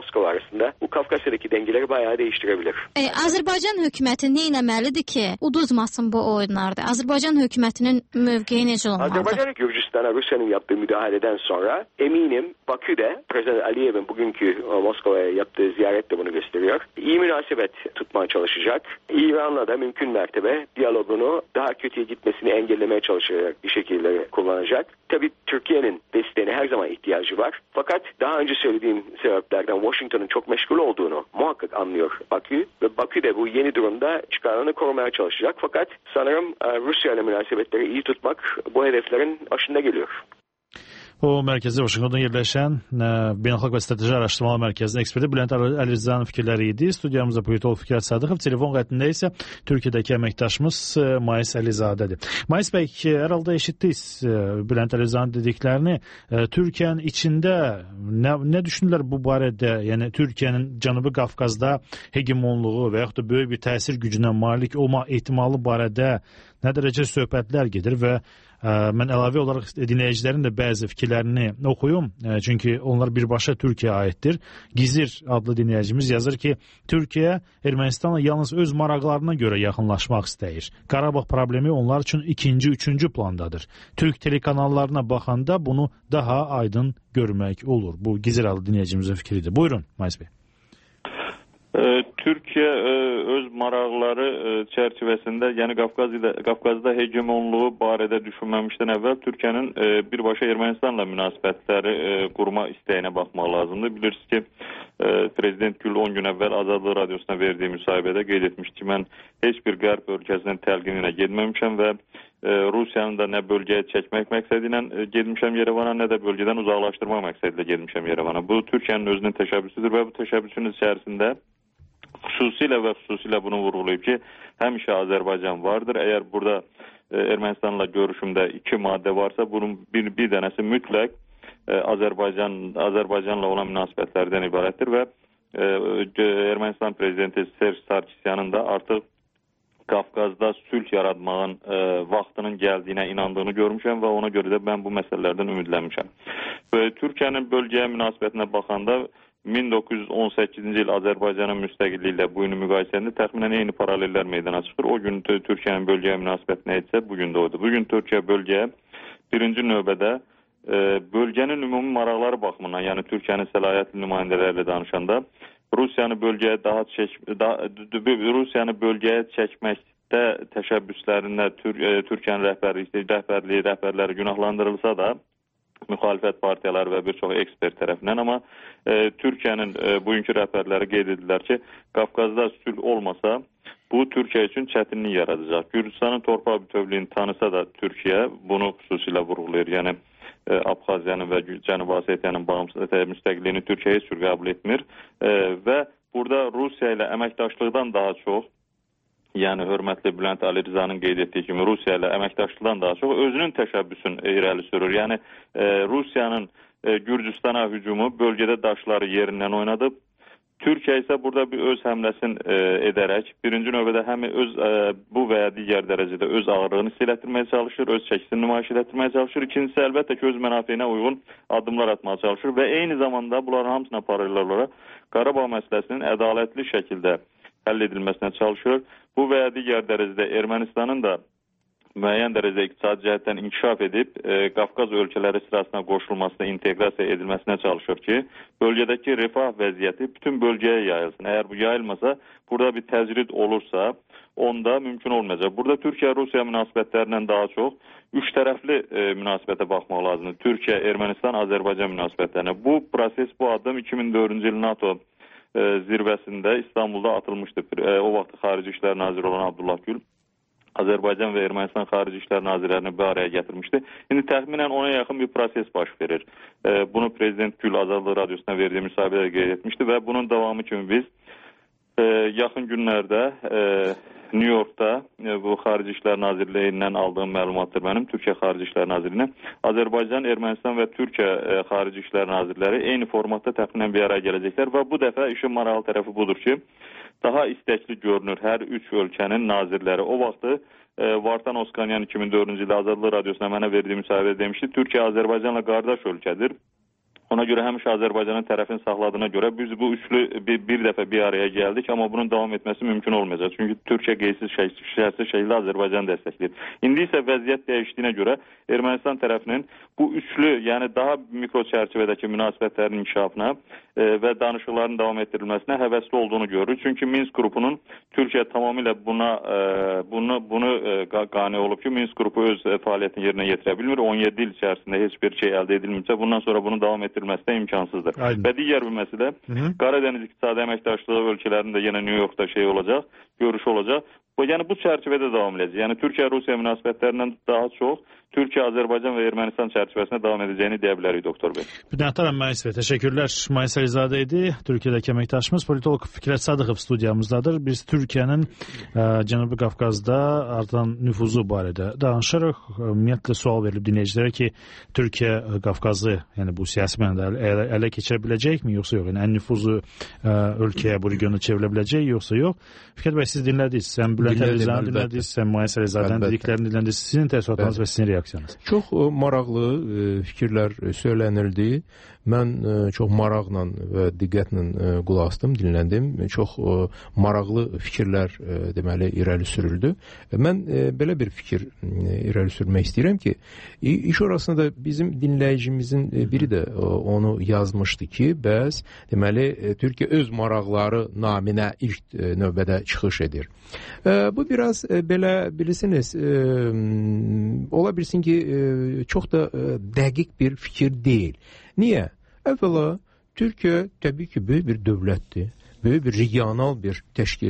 Moskova arasında bu Kafkasya'daki dengeleri bayağı değiştirebilir. E, Azərbaycan hökuməti nə etməlidir ki, uduzmasın bu oyunlarda? Azərbaycan hökumətinin mövqeyi necə olmalıdır? Azerbaycan Gürcistan'a Rusya'nın yaptığı müdahaleden sonra eminim Bakü'de Prezident Aliyev'in bugünkü Moskova'ya yaptığı ziyaret de bunu gösteriyor. İyi münasebet tutmaya çalışacak. İran'la da mümkün mertebe diyalogunu daha kötüye gitmesini engellemeye çalışarak bir şekilde kullanacak. Tabii Türkiye'nin desteğine her zaman ihtiyacı var. Fakat daha önce söylediğim sebeplerden Washington'un çok meşgul olduğunu muhakkak anlıyor Bakü. Ve Bakü de bu yeni durumda çıkarlarını korumaya çalışacak. Fakat sanırım Rusya ile münasebetleri iyi tutmak bu hedeflerin başında geliyor. O mərkəzi Vaşinqtonda yerləşən Beynəlxalq və Strateji Araşdırmalar Mərkəzinin eksperti Bülent Əlirzayanın fikirləri idi. Studiyamızda politolog Fikret Sadıqov, telefon xəttində isə Türkiyədəki əməkdaşımız Mais Əlizadədir. Mais bəy, hər halda eşitdiniz Bülent Əlirzayanın dediklərini. Türkiyənin içində nə, nə düşünürlər bu barədə? Yəni Türkiyənin Cənubi Qafqazda hegemonluğu və yaxud da böyük bir təsir gücünə malik olma ehtimalı barədə nə dərəcə söhbətlər gedir və mən əlavə olaraq dinləyicilərin də bəzi fikirlərini oxuyum. Çünki onlar birbaşa Türkiyəyə aiddir. Gizir adlı dinləyicimiz yazır ki, Türkiyə Ermənistanla yalnız öz maraqlarına görə yaxınlaşmaq istəyir. Qarabağ problemi onlar üçün ikinci, üçüncü plandadır. Türk telekanallarına baxanda bunu daha aydın görmək olur. Bu Gizir adlı dinləyicimizin fikridir. Buyurun, Mais bəy. Türkiyə öz maraqları çərçivəsində, yəni Qafqaz ilə, Qafqazda hegemonluğu barədə düşünməmişdən əvvəl Türkiyənin birbaşa Ermənistanla münasibətləri qurma istəyinə baxmaq lazımdır. Bilirsiniz ki, Prezident Gül on gün əvvəl Azadlıq Radiosuna verdiyi müsahibədə qeyd etmişdi ki, mən heç bir qərb ölkəsinin təlqininə getməmişəm və Rusiyanın da nə bölgəyə çəkmək məqsədi ilə getmişəm Yerevana, nə də bölgədən uzaqlaşdırmaq məqsədi ilə getmişəm Yerevana. Bu Türkiyənin özünün təşəbbüsüdür və bu təşəbbüsün içərisində xüsusilə və xüsusilə bunu vurğulayıb ki, həmişə Azərbaycan vardır. Əgər burada Ermənistanla görüşümdə iki maddə varsa, bunun bir, bir dənəsi mütləq Azərbaycan, Azərbaycanla olan münasibətlərdən ibarətdir və Ermənistan prezidenti Serj Sarkisyanın da artıq Qafqazda sülh yaratmağın e, vaxtının gəldiyinə inandığını görmüşəm və ona görə də mən bu məsələlərdən ümidlənmişəm. Və Türkiyənin bölgəyə münasibətinə baxanda min doqquz yüz on səkkizinci il Azərbaycanın müstəqilliyi ilə bu günü müqayisəndə təxminən eyni paralellər meydana çıxır. O gün Türkiyənin bölgəyə münasibəti nə etsə, bugün də oydu. Bugün Türkiyə bölgəyə birinci növbədə e, bölgənin ümumi maraqları baxımından, yəni Türkiyənin səlahiyyətli nümayəndələrlə danışanda Rusiyanı bölgəyə daha çək, daha, Rusiyanı bölgəyə çəkməkdə təşəbbüslərində Tür, e, Türkiyənin rəhbərliyi, rəhbərliyi, rəhbərləri günahlandırılsa da müxalifət partiyaları və bir çox ekspert tərəfindən, amma e, Türkiyənin e, bugünkü rəhbərləri qeyd edirlər ki, Qafqazda sülh olmasa bu Türkiyə üçün çətinlik yaradacaq. Gürcüstanın torpaq bütövlüyünü tanısa da Türkiyə bunu xüsusilə vurğulayır. Yəni e, Abxaziyanın və Cənubi Osetiyanın bağımsız müstəqilliyini Türkiyə heç cür qəbul etmir e, və burada Rusiya ilə əməkdaşlıqdan daha çox, yəni hörmətli Bülent Əlirzayanın qeyd etdiyi kimi Rusiya ilə əməkdaşlıqdan daha çox özünün təşəbbüsünü irəli sürür. Yəni e, Rusiyanın e, Gürcüstana hücumu bölgədə daşları yerindən oynadıb. Türkiyə isə burada bir öz həmləsini e, edərək birinci növbədə həm öz e, bu və ya digər dərəcədə öz ağırlığını hiss etdirməyə çalışır, öz çəkisini nümayiş etdirməyə çalışır. İkincisi əlbəttə ki, öz mənafeyinə uyğun addımlar atmağa çalışır və eyni zamanda bunların hamısına paralel olaraq Qarabağ məsələsinin ədalətli şəkildə həll edilməsinə çalışır. Bu və ya digər dərəcədə Ermənistanın da müəyyən dərəcədə iqtisadi cəhətdən inkişaf edib, e, Qafqaz ölkələri sırasına qoşulmasına, inteqrasiya edilməsinə çalışır ki, bölgədəki refah vəziyyəti bütün bölgəyə yayılsın. Əgər bu yayılmasa, burada bir təcrid olursa, onda mümkün olmayacaq. Burada Türkiyə-Rusiya münasibətlərindən daha çox üç tərəfli e, münasibətə baxmaq lazımdır. Türkiyə, Ermənistan, Azərbaycan münasibətlərinə. Bu proses, bu addım iki min dördüncü il NATO e, zirvəsində İstanbulda atılmışdı. E, o vaxt Xarici İşlər Naziri olan Abdullah Gül Azərbaycan və Ermənistan Xarici İşlər Nazirlərini bir araya gətirmişdi. İndi təxminən ona yaxın bir proses baş verir. E, bunu Prezident Gül Azadlıq Radiosuna verdiyi müsahibədə qeyd etmişdi və bunun davamı kimi biz e, yaxın günlərdə e, New Yorkda e, bu Xarici İşlər Nazirliyindən aldığım məlumatdır mənim, Türkiyə Xarici İşlər Nazirliyinə. Azərbaycan, Ermənistan və Türkiyə e, Xarici İşlər Nazirləri eyni formatda təxminən bir araya gələcəklər və bu dəfə işin maraqlı tərəfi budur ki, daha istəkli görünür hər üç ölkənin nazirləri. O vaxtı e, Vartan Oskanyan iki min dördüncü ildə Azadlıq Radiosuna mənə verdiyi müsahibədə demişdi, Türkiyə Azərbaycanla qardaş ölkədir Ona görə həmişə Azərbaycanın tərəfini saxladığına görə biz bu üçlü bir, bir dəfə bir araya gəldik, amma bunun davam etməsi mümkün olmayacaq. Çünki Türkiyə qeydsiz şərtsiz şəkildə Azərbaycanı dəstəkləyir. İndi isə vəziyyət dəyişdiyinə görə Ermənistan tərəfinin bu üçlü, yəni daha mikro çərçivədəki münasibətlərin inkişafına e, və danışıqların davam etdirilməsinə həvəsli olduğunu görürük. Çünki Minsk qrupunun Türkiyə tamamilə buna e, bunu bunu e, qane olub ki, Minsk qrupu öz e, fəaliyyətini yerinə yetirə bilmir. on yeddi il içərisində heç bir şey əldə edilmirsə, bundan sonra bunu davam etdirilməsi də imkansızdır. Aynen. Və digər bir məsələ, Qaradəniz İqtisadi Əməkdaşlığı ölkələrində yenə New Yorkda şey olacaq, görüş olacaq. Bu, yəni bu çərçivədə davam edəcək. Yəni Türkiyə-Rusiya münasibətlərindən daha çox Türkiyə, Azərbaycan və Ermənistan çərçivəsində davam edəcəyini deyə bilərik, doktor bəy. Bülentər Mayis bəy, təşəkkürlər. Mayis Əlizadə idi. Türkiyədəki əməkdaşımız, politolog Fikrət Sadıqov studiyamızdadır. Biz Türkiyənin ə, Cənubi Qafqazda artan nüfuzu barədə danışırıq. Ümumiyyətlə sual verilib dinləyicilərə ki, Türkiyə Qafqazı, yəni bu siyasi mənada ələ, ələ keçirə biləcəkmi, yoxsa yox? Yəni ən nüfuzu ə, ölkəyə, bu regionu çevirə biləcək, yoxsa yox? Fikrət bəy, siz dinlədiniz. Sən Bülentər Əlizadə dinlədiniz, sən Mayis Əlizadən dediklərini dinlədiniz. Sizin təəssüratınız və sizin reaksiyanız? Çox maraqlı fikirlər söylənildi. Mən çox maraqla və diqqətlə qulaq asdım, dinləndim. Çox maraqlı fikirlər deməli irəli sürüldü. Mən belə bir fikir irəli sürmək istəyirəm ki, iş orasında bizim dinləyicimizin biri də onu yazmışdı ki, bəs deməli Türkiyə öz maraqları naminə ilk növbədə çıxış edir. Bu biraz belə bilirsiniz, ola bilsin ki, çox da dəqiq bir fikir deyil. Niyə? Əvvəla, Türkiyə təbii ki, böyük bir dövlətdir, böyük bir regional bir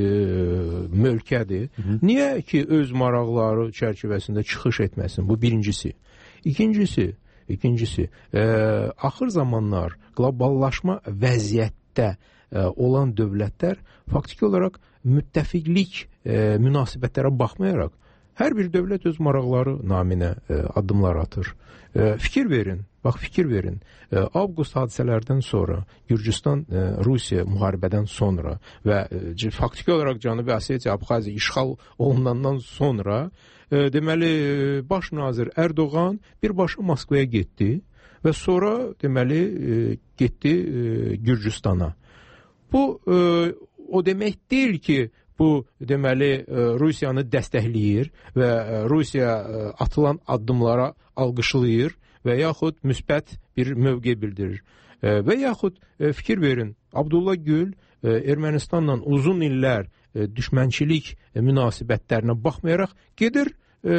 təşkil mölkədir. Niyə ki, öz maraqları çərçivəsində çıxış etməsin? Bu birincisi. İkincisi, ikincisi, e, axır zamanlar qloballaşma vəziyyətdə e, olan dövlətlər faktiki olaraq müttəfiqlik e, münasibətlərə baxmayaraq hər bir dövlət öz maraqları naminə e, addımlar atır. E, fikir verin, bax fikir verin. E, Avqust hadisələrdən sonra, Gürcüstan-Rusiya e, müharibədən sonra və e, faktiki olaraq Cənubi Osetiya, Abxaziya işğal olunandan sonra e, deməli baş nazir Erdoğan birbaşa Moskvaya getdi və sonra deməli e, getdi e, Gürcüstana. Bu e, o demək deyil ki, bu deməli Rusiyanı dəstəkləyir və Rusiya atılan addımlara alqışlayır və yaxud müsbət bir mövqe bildirir. Və yaxud fikir verin, Abdullah Gül Ermənistanla uzun illər düşmənçilik münasibətlərinə baxmayaraq gedir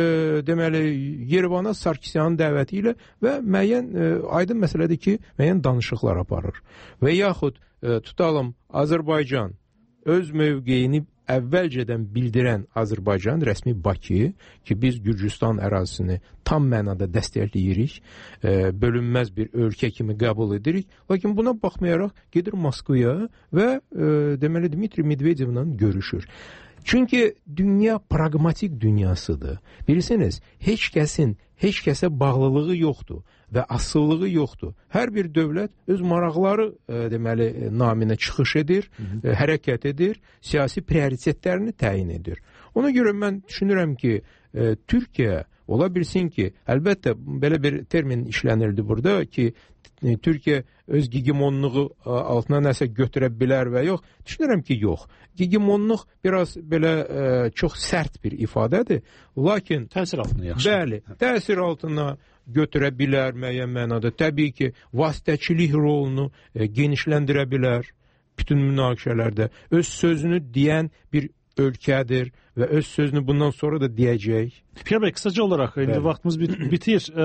deməli Yerevana Sarkisyanın dəvəti ilə və müəyyən aydın məsələdir ki, müəyyən danışıqlar aparır. Və yaxud tutalım Azərbaycan öz mövqeyini əvvəlcədən bildirən Azərbaycan, rəsmi Bakı ki, biz Gürcüstan ərazisini tam mənada dəstəkləyirik, e, bölünməz bir ölkə kimi qəbul edirik. Lakin buna baxmayaraq gedir Moskvaya və e, deməli Dmitri Medvedevlə görüşür. Çünki dünya pragmatik dünyasıdır. Bilirsiniz, heç kəsin heç kəsə bağlılığı yoxdur və asılılığı yoxdur. Hər bir dövlət öz maraqları e, deməli naminə çıxış edir, e, hərəkət edir, siyasi prioritetlərini təyin edir. Ona görə mən düşünürəm ki, e, Türkiyə ola bilsin ki, əlbəttə belə bir termin işlənirdi burada ki, e, Türkiyə öz gigemonluğu altına nəsə götürə bilər və yox. Düşünürəm ki, yox. Gigemonluq biraz belə e, çox sərt bir ifadədir. Lakin təsir altına yaxşı. Bəli, təsir altına götürə bilər müəyyən mənada. Təbii ki, vasitəçilik rolunu e, genişləndirə bilər bütün münaqişələrdə. Öz sözünü deyən bir ölkədir və öz sözünü bundan sonra da deyəcək. Fikir bəy, qısaca olaraq, indi evet. Vaxtımız bit bitir. Ə,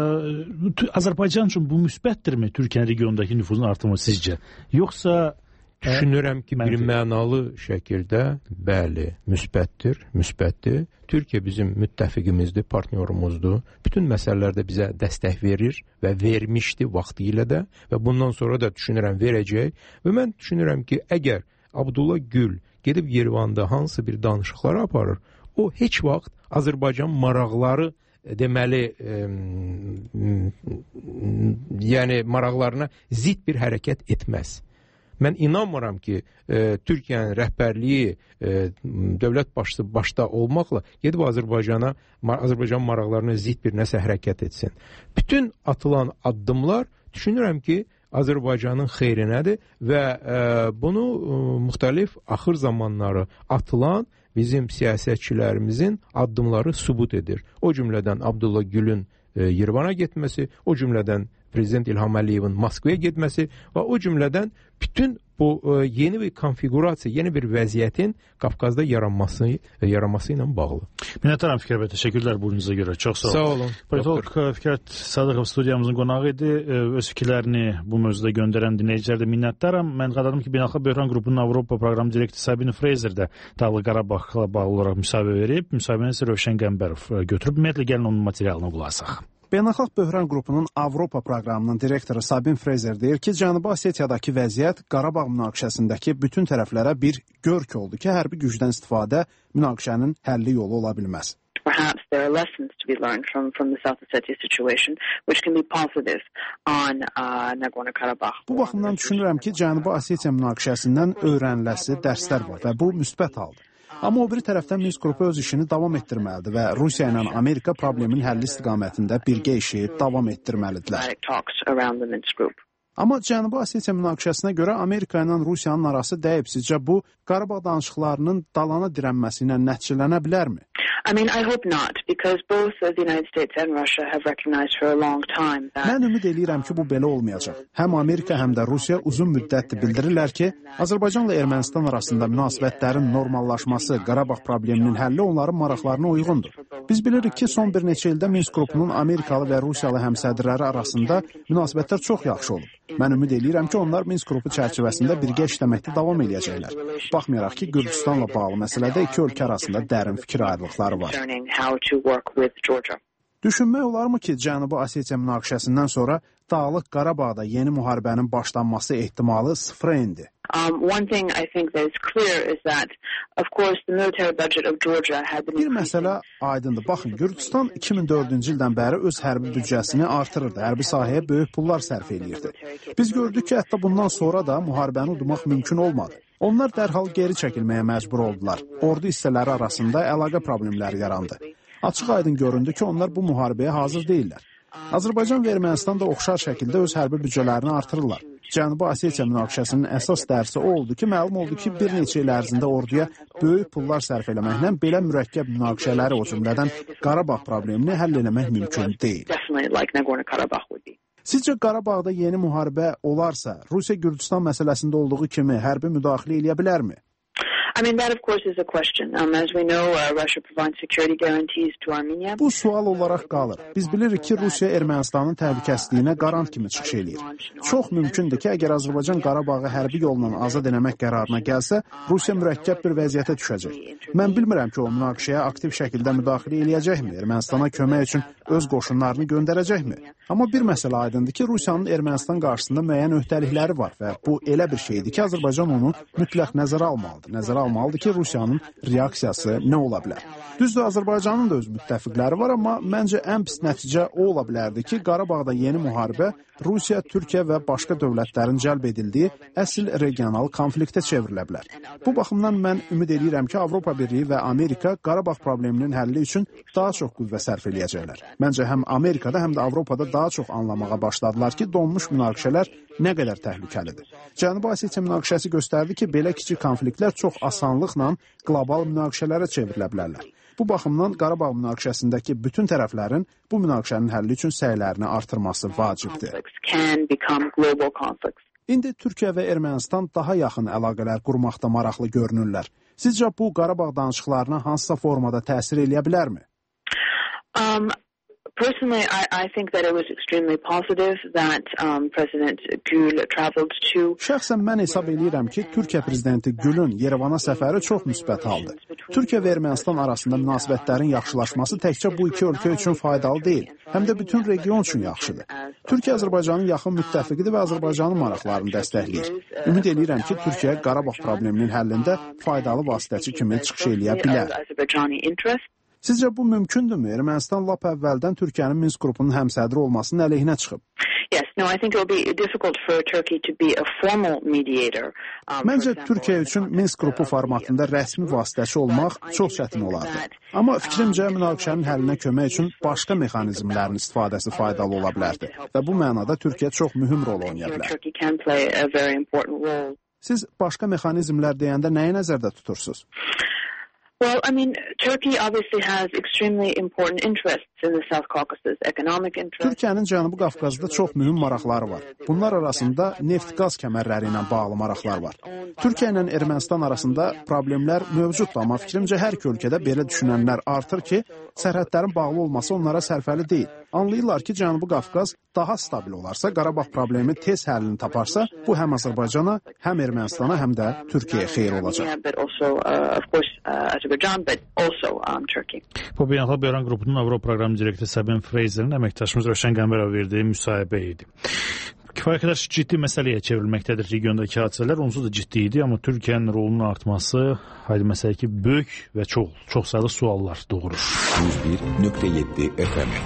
ə, Azərbaycan üçün bu müsbətdirmi Türkiyənin regionundakı nüfuzun artımı sizcə? Yoxsa düşünürəm ki, bir mənalı şəkildə bəli, müsbətdir, müsbətdir. Türkiyə bizim müttəfiqimizdir, partnyorumuzdur. Bütün məsələlərdə bizə dəstək verir və vermişdi vaxtı ilə də və bundan sonra da düşünürəm verəcək. Və mən düşünürəm ki, əgər Abdullah Gül gedib Yerevanda hansı bir danışıqları aparır, o heç vaxt Azərbaycan maraqları deməli e, yəni maraqlarına zidd bir hərəkət etməz. Mən inanmıram ki, e, Türkiyənin rəhbərliyi e, dövlət başçısı başda olmaqla gedib Azərbaycana, Azərbaycan maraqlarına zidd bir nəsə hərəkət etsin. Bütün atılan addımlar düşünürəm ki, Azərbaycanın xeyrinədir və ə, bunu ə, müxtəlif axır zamanları atılan bizim siyasətçilərimizin addımları sübut edir. O cümlədən Abdullah Gülün ə, Yerevana getməsi, o cümlədən Prezident İlham Əliyevin Moskvaya getməsi və o cümlədən bütün bu ə, yeni bir konfigurasiya, yeni bir vəziyyətin Qafqazda yaranması, yaranması ilə bağlı. Minnətdaram Fikret bəy, təşəkkürlər buyurunuza görə. Çox sağ olun. Sağ olun. Politolog Fikret Sadıqov studiyamızın qonağı idi. Öz fikirlərini bu mövzuda göndərən dinləyicilər də minnətdaram. Mən xatırladım ki, Beynəlxalq Böhran Qrupunun Avropa proqram direktoru Sabine Fraser də Dağlıq Qarabağla bağlı olaraq müsahibə verib. Müsahibəni isə Rövşən Qəmbərov götürüb. Ümumiyyətlə gəlin onun materialına qulaq asaq. Beynəlxalq Böhran Qrupunun Avropa proqramının direktoru Sabine Fraser deyir ki, Cənubi Osetiyadakı vəziyyət Qarabağ münaqişəsindəki bütün tərəflərə bir görk oldu ki, hərbi gücdən istifadə münaqişənin həlli yolu ola bilməz. Perhaps there are lessons to be learned from, from the South Ossetia situation, which can be positive on uh, Nagorno-Karabakh. Bu baxımdan düşünürəm ki, Cənubi Osetiya münaqişəsindən öyrəniləsi dərslər var və bu müsbət haldır. Amma o biri tərəfdən Minsk qrupu öz işini davam etdirməlidir və Rusiya ilə Amerika problemin həlli istiqamətində birgə işi davam etdirməlidirlər. Amma Cənubi Osetiya münaqişəsinə görə Amerika ilə Rusiyanın arası dəyib. Sizcə bu Qarabağ danışıqlarının dalana dirənməsi ilə nəticələnə bilərmi? I mean, I hope not, because both the United States and Russia have recognized for a long time that... Mən ümid eləyirəm ki, bu belə olmayacaq. Həm Amerika, həm də Rusiya uzun müddətdir bildirirlər ki, Azərbaycanla Ermənistan arasında münasibətlərin normallaşması, Qarabağ probleminin həlli onların maraqlarına uyğundur. Biz bilirik ki, son bir neçə ildə Minsk qrupunun Amerikalı və Rusiyalı həmsədrləri arasında münasibətlər çox yaxşı olub. Mən ümid eləyirəm ki, onlar Minsk qrupu çərçivəsində birgə işləməkdə davam eləyəcəklər. Baxmayaraq ki, Gürcüstanla bağlı məsələdə iki ölkə arasında dərin fikir ayrılıqları var. Düşünmək olarmı ki, Cənubi Osetiya münaqişəsindən sonra Dağlıq Qarabağda yeni müharibənin başlanması ehtimalı sıfıra indi? Um, one thing I think that is clear is that, of course, the military budget of Georgia had been... Bir məsələ aydındır. Baxın, Gürcüstan iki min dördüncü ildən bəri öz hərbi büdcəsini artırırdı, hərbi sahəyə böyük pullar sərf eləyirdi. Biz gördük ki, hətta bundan sonra da müharibəni udmaq mümkün olmadı. Onlar dərhal geri çəkilməyə məcbur oldular. Ordu hissələri arasında əlaqə problemləri yarandı. Açıq aydın göründü ki, onlar bu müharibəyə hazır deyillər. Azərbaycan və Ermənistan da oxşar şəkildə öz hərbi büdcələrini artırırlar. Cənubi Osetiya münaqişəsinin əsas dərsi o oldu ki, məlum oldu ki, bir neçə il ərzində orduya böyük pullar sərf eləməklə belə mürəkkəb münaqişələri, o cümlədən Qarabağ problemini həll eləmək mümkün deyil. Sizcə Qarabağda yeni müharibə olarsa, Rusiya Gürcüstan məsələsində olduğu kimi hərbi müdaxilə eləyə bilərmi? I mean, that of course is a question. Um, as we know, uh, Russia provides security guarantees to Armenia. Bu sual olaraq qalır. Biz bilirik ki, Rusiya Ermənistanın təhlükəsizliyinə qarant kimi çıxış eləyir. Çox mümkündür ki, əgər Azərbaycan Qarabağı hərbi yolla azad eləmək qərarına gəlsə, Rusiya mürəkkəb bir vəziyyətə düşəcək. Mən bilmirəm ki, o münaqişəyə aktiv şəkildə müdaxilə eləyəcəkmi, Ermənistana kömək üçün öz qoşunlarını göndərəcəkmi? Amma bir məsələ aydındır ki, Rusiyanın Ermənistan qarşısında müəyyən öhdəlikləri var və bu elə bir şeydir ki, Azərbaycan onu mütləq nəzərə almalıdır. Nəzərə almalıdır ki, Rusiyanın reaksiyası nə ola bilər? Düzdür, Azərbaycanın da öz müttəfiqləri var, amma məncə ən pis nəticə o ola bilərdi ki, Qarabağda yeni müharibə Rusiya, Türkiyə və başqa dövlətlərin cəlb edildiyi əsl regional konfliktə çevrilə bilər. Bu baxımdan mən ümid edirəm ki, Avropa Birliyi və Amerika Qarabağ probleminin həlli üçün daha çox qüvvə sərf eləyəcəklər. Məncə həm Amerikada, həm də Avropada daha çox anlamağa başladılar ki, donmuş münaqişələr nə qədər təhlükəlidir. Cənubi Osetiya münaqişəsi göstərdi ki, belə kiçik konfliktlər çox asanlıqla qlobal münaqişələrə çevrilə bilərlər. Bu baxımdan Qarabağ münaqişəsindəki bütün tərəflərin bu münaqişənin həlli üçün səylərini artırması vacibdir. İndi Türkiyə və Ermənistan daha yaxın əlaqələr qurmaqda maraqlı görünürlər. Sizcə bu Qarabağ danışıqlarına hansısa formada təsir eləyə bilərmi? Um... Personally, I, I think that it was extremely positive that um, President Gül traveled to... Şəxsən mən hesab edirəm ki, Türkiyə prezidenti Gülün Yerevana səfəri çox müsbət haldır. Türkiyə və Ermənistan arasında münasibətlərin yaxşılaşması təkcə bu iki ölkə üçün faydalı deyil, həm də bütün region üçün yaxşıdır. Türkiyə Azərbaycanın yaxın müttəfiqidir və Azərbaycanın maraqlarını dəstəkləyir. Ümid edirəm ki, Türkiyə Qarabağ probleminin həllində faydalı vasitəçi kimi çıxış eləyə bilər. Sizcə bu mümkündürmü? Ermənistan lap əvvəldən Türkiyənin Minsk qrupunun həmsədri olmasının əleyhinə çıxıb. Yes, no, I think it will be difficult for Turkey to be a formal mediator. Um, Məncə Türkiyə üçün Minsk qrupu formatında rəsmi vasitəçi olmaq çox çətin olardı. Amma fikrimcə münaqişənin həllinə kömək üçün başqa mexanizmlərin istifadəsi faydalı ola bilərdi və bu mənada Türkiyə çox mühüm rol oynaya bilər. Siz başqa mexanizmlər deyəndə nəyi nəzərdə tutursunuz? Well, I mean, Turkey obviously has extremely important interests in the South Caucasus, economic interests. Türkiyənin Cənubi Qafqazda çox mühüm maraqları var. Bunlar arasında neft-qaz kəmərləri ilə bağlı maraqlar var. Türkiyə ilə Ermənistan arasında problemlər mövcuddur, amma fikrimcə hər iki ölkədə belə düşünənlər artır ki, sərhədlərin bağlı olması onlara sərfəli deyil. Anlayırlar ki, Cənubi Qafqaz daha stabil olarsa, Qarabağ problemi tez həllini taparsa, bu həm Azərbaycana, həm Ermənistana, həm də Türkiyəyə xeyir olacaq. Bu Beynəlxalq Böhran Qrupunun Avropa Proqramı Direktörü Sabin Freyzerin əməkdaşımız Rövşən Qəmbərov verdiyi müsahibə idi. Kifayət qədər ciddi məsələyə çevrilməkdədir regiondakı hadisələr, onsuz da ciddi idi, amma Türkiyənin rolunun artması, haydi məsələ ki, böyük və çox, çox sayılı suallar doğurur. yüz bir nöqtə yeddi F M.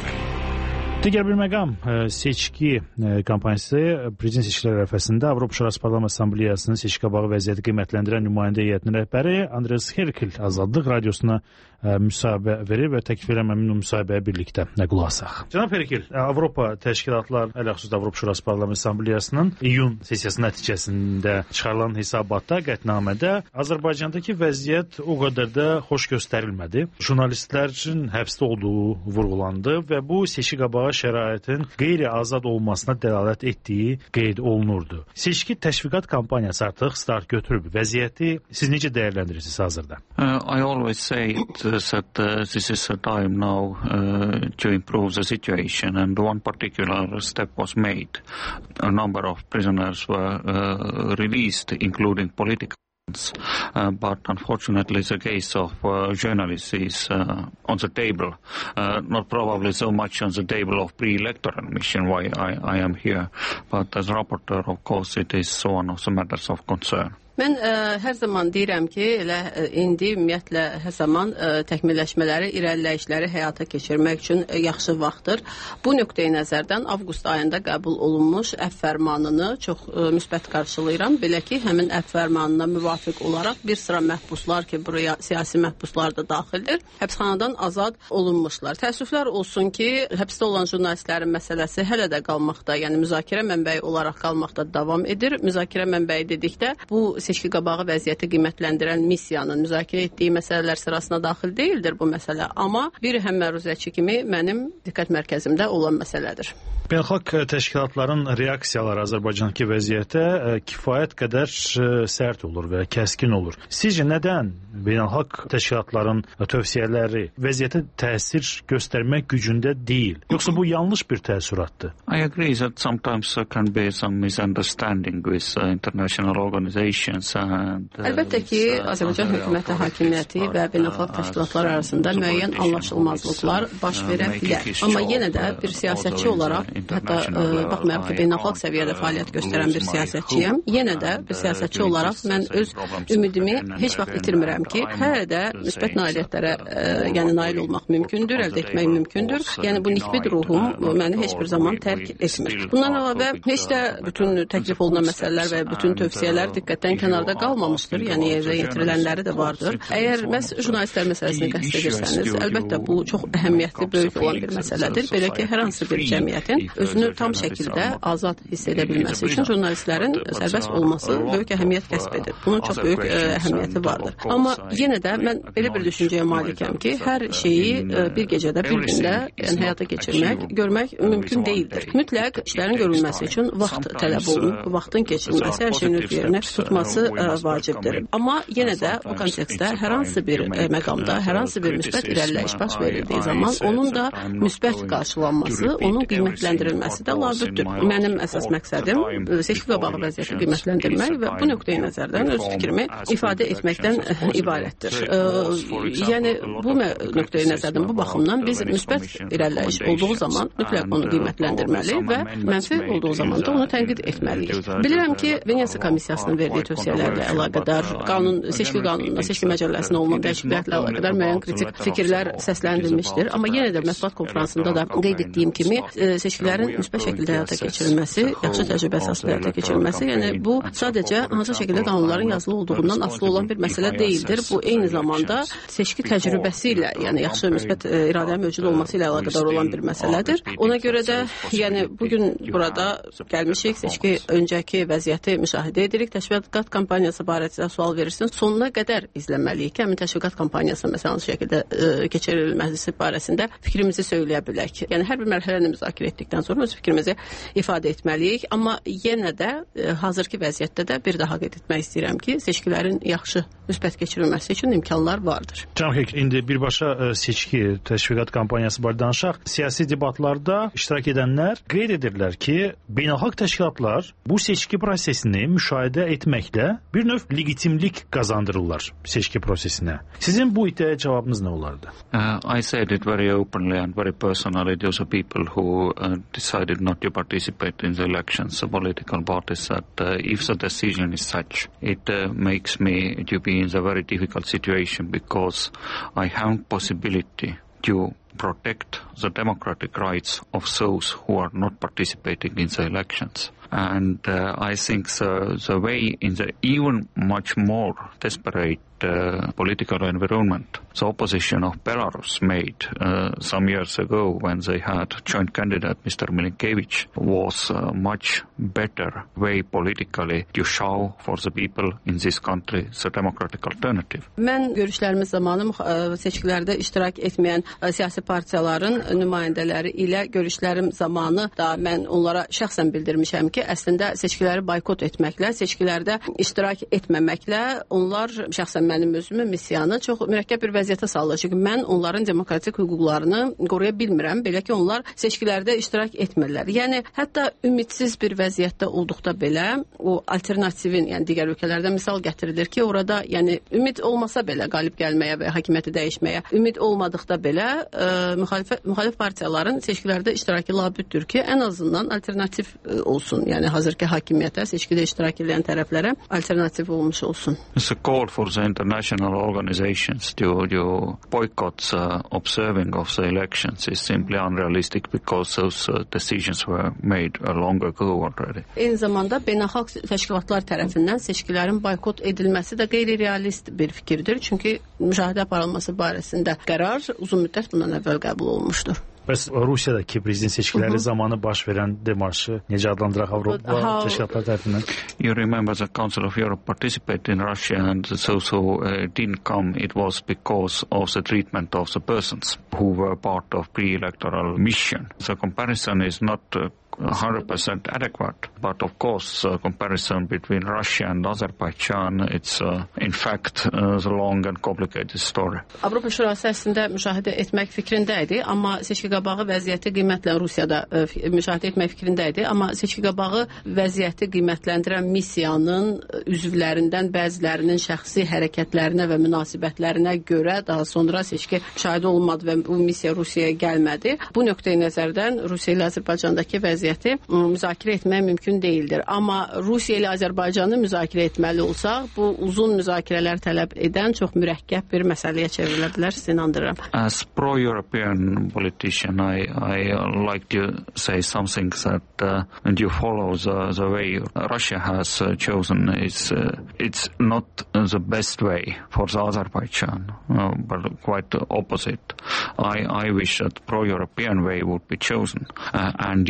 Digər bir məqam, seçki kampaniyası prezident seçkiləri ərəfəsində Avropa Şurası Parlament Assambleyasının seçki qabağı vəziyyəti qiymətləndirən nümayəndə heyətinin rəhbəri Andres Herkel Azadlıq radiosuna müsahibə verir və təklif eləmə məmnun müsahibəyə birlikdə qulaq asaq. Cənab Herkel, Avropa təşkilatlar, ələxüsus Avropa Şurası Parlament Assambleyasının iyun sessiyası nəticəsində çıxarılan hesabatda, qətnamədə Azərbaycandakı vəziyyət o qədər də xoş göstərilmədi. Jurnalistlərin həbsdə olduğu vurğulandı və bu seçki qabağı şəraitin qeyri-azad olmasına dəlalət etdiyi qeyd olunurdu. Seçki təşviqat kampaniyası artıq start götürüb. Vəziyyəti siz necə dəyərləndirirsiniz hazırda? Uh, I always say that uh, this is a time now uh, to improve the situation, and one particular step was made. A number of prisoners were uh, released, including political. Uh, but unfortunately the case of uh, journalists is uh, on the table, uh, not probably so much on the table of pre-electoral mission why I, I am here, but as rapporteur of course it is one of the matters of concern. Mən ə, hər zaman deyirəm ki, elə ə, indi ümumiyyətlə hər zaman ə, təkmilləşmələri, irəliləyişləri həyata keçirmək üçün ə, yaxşı vaxtdır. Bu nöqteyi nəzərdən avqust ayında qəbul olunmuş əfv fərmanını çox ə, müsbət qarşılayıram. Belə ki, həmin əfv fərmanına müvafiq olaraq bir sıra məhbuslar ki, buraya siyasi məhbuslar da daxildir, həbsxanadan azad olunmuşlar. Təəssüflər olsun ki, həbsdə olan jurnalistlərin məsələsi hələ də qalmaqda, yəni müzakirə mənbəyi olaraq qalmaqda davam edir. Müzakirə mənbəyi dedikdə bu seçki qabağı vəziyyəti qiymətləndirən missiyanın müzakirə etdiyi məsələlər sırasına daxil deyildir bu məsələ, amma bir həmməruzəçi kimi mənim diqqət mərkəzimdə olan məsələdir. Beynəlxalq təşkilatların reaksiyaları Azərbaycandakı vəziyyətə kifayət qədər sərt olur və kəskin olur. Sizcə nədən beynəlxalq təşkilatların tövsiyələri vəziyyətə təsir göstərmək gücündə deyil? Yoxsa bu yanlış bir təəssüratdır? I agree that sometimes there can be some misunderstanding with uh, international organizations and uh, Əlbəttə ki, Azərbaycan hökuməti hakimiyyəti və beynəlxalq təşkilatlar arasında müəyyən anlaşılmazlıqlar baş verə bilər. Amma yenə də bir siyasətçi olaraq, hətta ə, baxmayaraq ki, beynəlxalq səviyyədə fəaliyyət göstərən bir siyasətçiyəm, yenə də bir siyasətçi olaraq mən öz ümidimi heç vaxt itirmirəm ki, hələ də müsbət nailiyyətlərə ə, yəni nail olmaq mümkündür, əldə etmək mümkündür. Yəni bu nikbid ruhum məni heç bir zaman tərk etmir. Bundan əlavə heç də bütün təklif olunan məsələlər və bütün tövsiyələr diqqətdən kənarda qalmamışdır. Yəni yerdə yetirilənləri də vardır. Əgər məhz jurnalistlər məsələsini qəsd edirsəniz, əlbəttə bu çox əhəmiyyətli, böyük olan bir məsələdir. Belə ki, hər hansı bir cəmiyyətin özünü tam şəkildə azad hiss edə bilməsi üçün jurnalistlərin sərbəst olması böyük əhəmiyyət kəsb edir. Bunun çox böyük ə, əhəmiyyəti vardır. Amma yenə də mən belə bir düşüncəyə malikəm ki, hər şeyi ə, bir gecədə, bir gündə yəni, həyata keçirmək, görmək mümkün deyildir. Mütləq işlərin görülməsi üçün vaxt tələb olunur. Vaxtın keçirilməsi, hər şeyin öz yerinə tutması ə, vacibdir. Amma yenə də bu kontekstdə hər hansı bir ə, məqamda, hər hansı bir müsbət irəliləyiş baş verildiyi zaman onun da müsbət qarşılanması, onun qiymətləndirilməsi qiymətləndirilməsi də labüddür. Mənim əsas məqsədim seçki qabağı vəziyyəti qiymətləndirmək və bu nöqteyi nəzərdən öz fikrimi ifadə etməkdən ibarətdir. Yəni bu nöqteyi nəzərdən bu baxımdan biz müsbət irəliləyiş olduğu zaman mütləq onu qiymətləndirməli və mənfi olduğu zaman da onu tənqid etməliyik. Bilirəm ki, Venesiya komissiyasının verdiyi tövsiyələrlə əlaqədar qanun, seçki qanununa, seçki məcəlləsinə olunan dəyişikliklərlə əlaqədar müəyyən kritik fikirlər səsləndirilmişdir. Amma yenə də mətbuat konfransında da qeyd etdiyim kimi seçkilərin müsbət şəkildə həyata keçirilməsi, yaxşı təcrübə əsaslı həyata keçirilməsi, yəni bu sadəcə hansı şəkildə qanunların yazılı olduğundan asılı olan bir məsələ deyildir. Bu eyni zamanda seçki təcrübəsi ilə, yəni yaxşı müsbət iradənin mövcud olması ilə əlaqədar olan bir məsələdir. Ona görə də, yəni bugün burada gəlmişik, seçki öncəki vəziyyəti müşahidə edirik. Təşviqat kampaniyası barəsində sual verirsiniz. Sonuna qədər izləməliyik ki, həmin təşviqat kampaniyası məsələn hansı şəkildə e, keçirilməsi barəsində fikrimizi söyləyə bilək. Yəni hər bir mərhələni müzakirə etdikdən sonra öz fikrimizi ifadə etməliyik. Amma yenə də e, hazırki vəziyyətdə də bir daha qeyd etmək istəyirəm ki, seçkilərin yaxşı müsbət keçirilməsi üçün imkanlar vardır. Can Hek, indi birbaşa e, seçki təşviqat kampaniyası barədə danışaq. Siyasi debatlarda iştirak edənlər qeyd edirlər ki, beynəlxalq təşkilatlar bu seçki prosesini müşahidə etməklə bir növ legitimlik qazandırırlar seçki prosesinə. Sizin bu iddiaya cavabınız nə olardı? Uh, I said it very openly and very personally. Those are people who uh, decided not to participate in the elections, the political parties, that uh, if the decision is such, it uh, makes me to be in a very difficult situation because I have possibility to protect the democratic rights of those who are not participating in the elections. And uh, I think the, the way in the even much more desperate uh, political environment the opposition of Belarus made uh, some years ago when they had joint candidate Mister Milinkevich was a much better way politically to show for the people in this country the democratic alternative. Mən görüşlərimiz zamanı seçkilərdə iştirak etməyən siyasi partiyaların nümayəndələri ilə görüşlərim zamanı da mən onlara şəxsən bildirmişəm ki, əslində seçkiləri boykot etməklə, seçkilərdə iştirak etməməklə onlar şəxsən mənim özümün missiyanı çox mürəkkəb bir vəziyyətə salır. Çünki mən onların demokratik hüquqlarını qoruya bilmirəm, belə ki, onlar seçkilərdə iştirak etmirlər. Yəni, hətta ümidsiz bir vəziyyətdə olduqda belə, o alternativin, yəni digər ölkələrdə misal gətirilir ki, orada, yəni, ümid olmasa belə qalib gəlməyə və hakimiyyəti dəyişməyə, ümid olmadıqda belə ə, müxalif, müxalif partiyaların seçkilərdə iştirakı labüddür ki, ən azından alternativ ə, olsun. Yəni, hazırki hakimiyyətə, seçkidə iştirak edən tərəflərə alternativ olmuş olsun. It's a call for the international organizations to, to boycott the observing of the elections is simply unrealistic because those uh, decisions were made uh, long ago already. Eyni zamanda beynəlxalq təşkilatlar tərəfindən seçkilərin boykot edilməsi də qeyri-realist bir fikirdir. Çünki müşahidə aparılması barəsində qərar uzun müddət bundan əvvəl qəbul olunmuşdur. Bəs Rusiyadakı prezident seçkiləri zamanı baş verən demarşı necə adlandıraq Avropa təşkilatları tərəfindən? You remember the Council of Europe participated in Russia and those who uh, didn't come, it was because of the treatment of the persons who were part of pre-electoral mission. The comparison is not uh, one hundred percent adequate, but of course uh, comparison between Russia and Azerbaijan, it's uh, in fact uh, the long and complicated story. Avropa Şurası əslində müşahidə etmək fikrində idi, amma seçki qabağı vəziyyəti qiymətlə Rusiyada ə, müşahidə etmək fikrində idi, amma seçki qabağı vəziyyəti qiymətləndirən missiyanın üzvlərindən bəzilərinin şəxsi hərəkətlərinə və münasibətlərinə görə daha sonra seçki müşahidə olunmadı və bu missiya Rusiyaya gəlmədi. Bu nöqteyi nəzərdən Rusiya ilə Azərbaycandakı vəziyyəti müzakirə etmək mümkün deyildir. Amma Rusiya ilə Azərbaycanı müzakirə etməli olsaq, bu uzun müzakirələr tələb edən çox mürəkkəb bir məsələyə çevrilə bilər, sizə inandırıram. As pro-European politician, I, I like to say something that uh, and you follow the, the way Russia has uh, chosen. It's, uh, it's not uh, the best way for the Azerbaijan, uh, but quite the opposite. I, I wish that pro-European way would be chosen. Uh, and if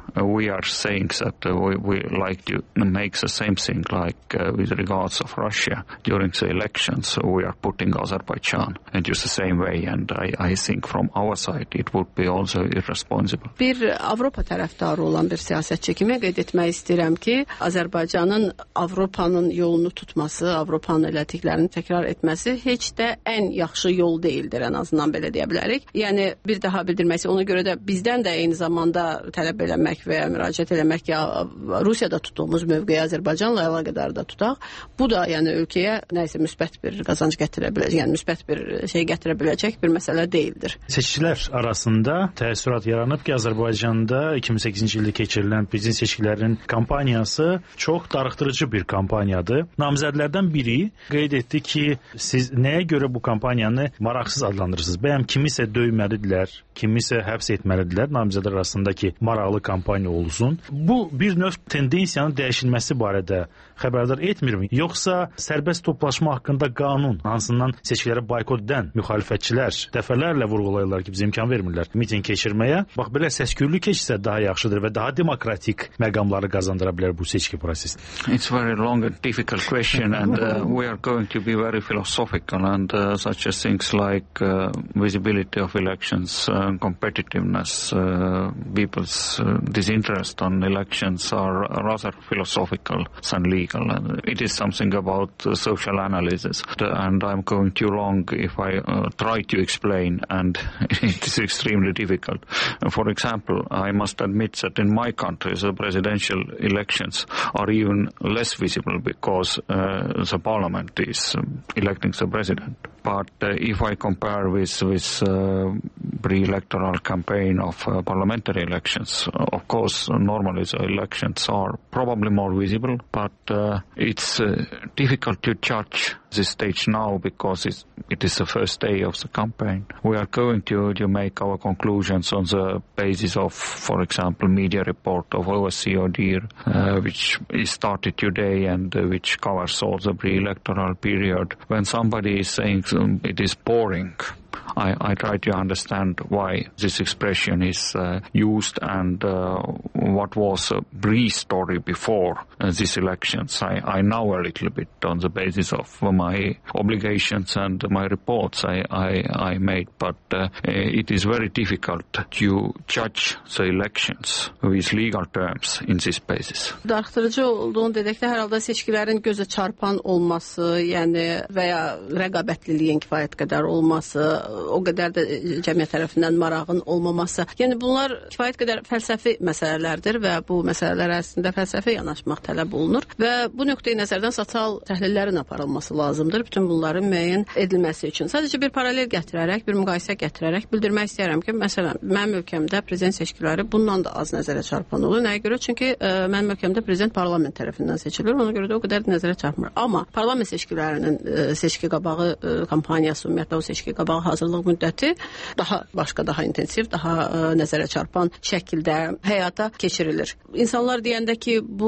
uh, we are saying that uh, we, we like to make the same thing like uh, with regards of Russia during the elections. So we are putting Azerbaijan into the same way, and I, I think from our side it would be also irresponsible. Bir Avropa tərəfdarı olan bir siyasətçi kimi qeyd etmək istəyirəm ki, Azərbaycanın Avropanın yolunu tutması, Avropanın elədiklərini təkrar etməsi heç də ən yaxşı yol deyildir, ən azından belə deyə bilərik. Yəni bir daha bildirməsi, ona görə də bizdən də eyni zamanda tələb eləmək və ya müraciət eləmək ki, Rusiyada tutduğumuz mövqeyi Azərbaycanla əlaqədar da tutaq. Bu da yəni ölkəyə nəsə müsbət bir qazanc gətirə biləcək, yəni müsbət bir şey gətirə biləcək bir məsələ deyildir. Seçkilər arasında təəssürat yaranıb ki, Azərbaycanda iki min səkkizinci ildə keçirilən prezident seçkilərinin kampaniyası çox darıxdırıcı bir kampaniyadır. Namizədlərdən biri qeyd etdi ki, siz nəyə görə bu kampaniyanı maraqsız adlandırırsınız? Bəyəm kimisə döyməlidilər, kimisə həbs etməlidirlər, namizədlər arasındakı maraqlı kampaniya olsun. Bu bir növ tendensiyanın dəyişilməsi barədə xəbərdar etmirmi? Yoxsa sərbəst toplaşma haqqında qanun hansından seçkilərə boykot edən müxalifətçilər dəfələrlə vurğulayırlar ki, bizə imkan vermirlər miting keçirməyə. Bax, belə səskürlü keçsə daha yaxşıdır və daha demokratik məqamları qazandıra bilər bu seçki prosesi. It's very long and difficult question and uh, we are going to be very philosophical and uh, such as things like uh, visibility of elections, uh, competitiveness, uh, people's uh, disinterest on elections are rather philosophical than legal. And it is something about uh, social analysis and I'm going too long if I uh, try to explain, and it is extremely difficult. For example, I must admit that in my country the presidential elections are even less visible because uh, the parliament is um, electing the president. But uh, if I compare with with uh, pre-electoral campaign of uh, parliamentary elections, of course, normally the elections are probably more visible, but uh, it's uh, difficult to judge this stage now because it's, it is the first day of the campaign. We are going to, to make our conclusions on the basis of, for example, media report of O S C E O D I R, uh, which is started today and uh, which covers all the pre-electoral period. When somebody is saying um, it is boring, I, I try to understand why this expression is uh, used and uh, what was a pre-story before uh, these elections. I, I know a little bit on the basis of my obligations and my reports I, I, I made, but uh, it is very difficult to judge the elections with legal terms in this basis. Darıxdırıcı olduğunu dedikdə hər halda seçkilərin gözə çarpan olması, yəni və ya rəqabətliliyin kifayət qədər olması, o qədər də cəmiyyət tərəfindən marağın olmaması. Yəni bunlar kifayət qədər fəlsəfi məsələlərdir və bu məsələlər əslində fəlsəfi yanaşmaq tələb olunur və bu nöqteyi nəzərdən sosial təhlillərin aparılması lazımdır bütün bunların müəyyən edilməsi üçün. Sadəcə bir paralel gətirərək, bir müqayisə gətirərək bildirmək istəyirəm ki, məsələn, mənim ölkəmdə prezident seçkiləri bundan da az nəzərə çarpan olur. Nəyə görə? Çünki ə, mənim ölkəmdə prezident parlament tərəfindən seçilir. Ona görə də o qədər nəzərə çarpmır. Amma parlament seçkilərinin ə, seçki qabağı ə, kampaniyası, ümumiyyətlə o seçki qabağı hazırlıq müddəti daha başqa, daha intensiv, daha ə, nəzərə çarpan şəkildə həyata keçirilir. İnsanlar deyəndə ki, bu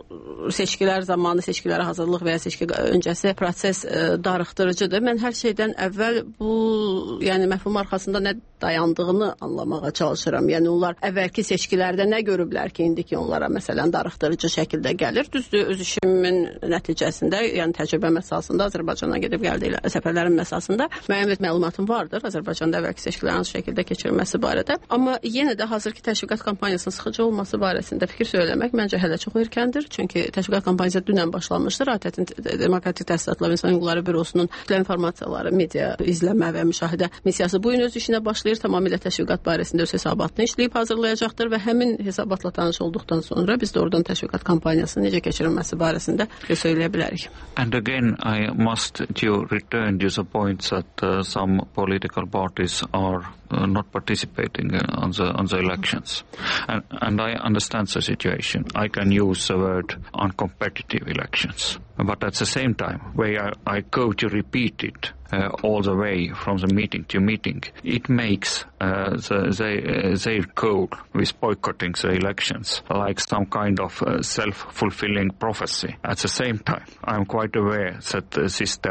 seçkilər zamanı, seçkilərə hazırlıq və ya seçki öncəsi proses ə, darıxdırıcıdır. Mən hər şeydən əvvəl bu, yəni məfhum arxasında nə dayandığını anlamağa çalışıram. Yəni onlar əvvəlki seçkilərdə nə görüblər ki, indiki onlara məsələn darıxdırıcı şəkildə gəlir. Düzdür, öz işimin nəticəsində, yəni təcrübəm əsasında Azərbaycana gedib gəldiklər səfərlərin əsasında müəyyən bir məlumatım vardır Azərbaycanda əvvəlki seçkilərin şəkildə keçirilməsi barədə. Amma yenə də hazırki təşviqat kampaniyasının sıxıcı olması barəsində fikir söyləmək məncə hələ çox erkəndir. Çünki təşviqat kampaniyası dünən başlanmışdır. ATƏT-in Demokratik Təsisatlar və İnsan Hüquqları Bürosunun kütləvi informasiyaları, media izləmə və müşahidə missiyası bu gün öz işinə başlayır. Tamamilə təşviqat barəsində öz hesabatını işləyib hazırlayacaqdır və həmin hesabatla tanış olduqdan sonra biz də oradan təşviqat kampaniyasının necə keçirilməsi barəsində söyləyə bilərik. And again, I must to return to the point that uh, some political parties are uh, not participating uh, on the on the elections. And, and I understand the situation. I can use the word uncompetitive elections. But at the same time, where I, I go to repeat it uh, all the way from the meeting to meeting, it makes uh, the, the, uh, their goal with boycotting the elections like some kind of uh, self-fulfilling prophecy. At the same time, I'm quite aware that uh, this step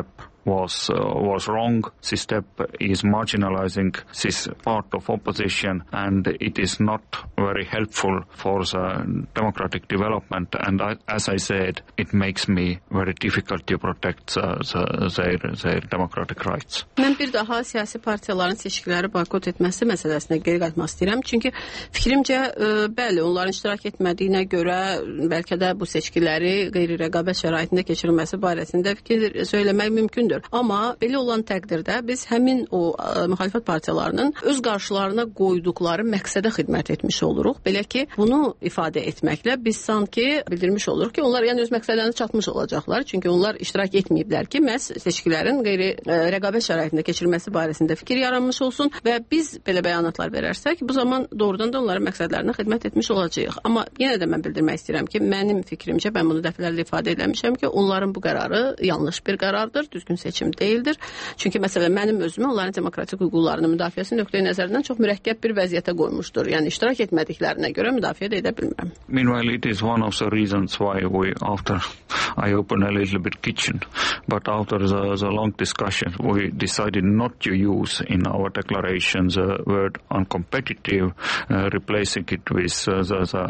was uh, was wrong. This step is marginalizing this part of opposition, and it is not very helpful for the democratic development. And I, as I said, it makes me very difficult to protect the, the, their, their democratic rights. Mən bir daha siyasi partiyaların seçkiləri boykot etməsi məsələsinə geri qayıtmaq istəyirəm. Çünki fikrimcə, ə, bəli, onların iştirak etmədiyinə görə bəlkə də bu seçkiləri qeyri-rəqabət şəraitində keçirilməsi barəsində fikir söyləmək mümkündür. Amma belə olan təqdirdə biz həmin o ə, müxalifət partiyalarının öz qarşılarına qoyduqları məqsədə xidmət etmiş oluruq. Belə ki, bunu ifadə etməklə biz sanki bildirmiş oluruq ki, onlar yəni öz məqsədlərinə çatmış olacaqlar. Çünki onlar iştirak etməyiblər ki, məhz seçkilərin qeyri-rəqabət şəraitində keçirilməsi barəsində fikir yaranmış olsun və biz belə bəyanatlar verərsək, bu zaman doğrudan da onların məqsədlərinə xidmət etmiş olacağıq. Amma yenə də mən bildirmək istəyirəm ki, mənim fikrimcə, mən bunu dəfələrlə ifadə etmişəm ki, onların bu qərarı yanlış bir qərardır, düzgün seçim deyildir. Çünki məsələn, mənim özümü onların demokratik hüquqlarının müdafiəsi nöqteyi nəzərindən çox mürəkkəb bir vəziyyətə qoymuşdur. Yəni iştirak etmədiklərinə görə müdafiə də edə bilmirəm. Meanwhile, it is one of the reasons why we, after I open a little bit kitchen, but after the, the long discussion, we decided not to use in our declaration the word uncompetitive, uh, replacing it with uh, the, the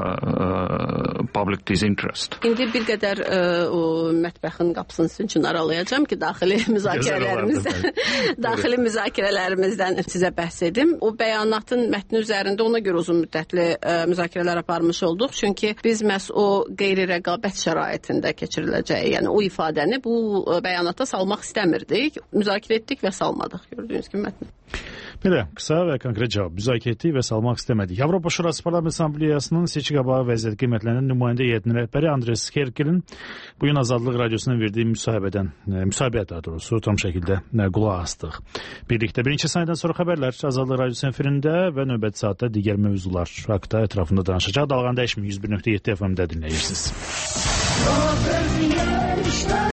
uh, public disinterest. İndi bir qədər ə, o mətbəxin qapısını sizin üçün aralayacağım ki, daxili müzakirələrimizdən daxili müzakirələrimizdən sizə bəhs edim. O bəyanatın mətni üzərində ona görə uzun müddətli ə, müzakirələr aparmış olduq. Çünki biz məhz o qeyri-rəqabət şəraitində keçiriləcəyi, yəni o ifadəni bu ə, bəyanata salmaq istəmirdik. Müzakirə etdik və salmadıq. Gördüyünüz kimi mətni. Belə, qısa və konkret cavab. Müzakirə etdik və salmaq istəmədik. Avropa Şurası Parlament Assambleyasının seçki qabağı vəziyyət qiymətlənən nümayəndə heyətinin rəhbəri Andres Kerkelin bugün Azadlıq Radiosuna verdiyi müsahibədən, müsahibəyə daha doğrusu tam şəkildə qulaq asdıq. Birlikdə bir neçə saniyədən sonra xəbərlər Azadlıq Radiosu efirində və növbəti saatda digər mövzular haqda ətrafında danışacaq. Dalğan dəyişmə yüz bir nöqtə yeddi F M-də dinləyirsiniz.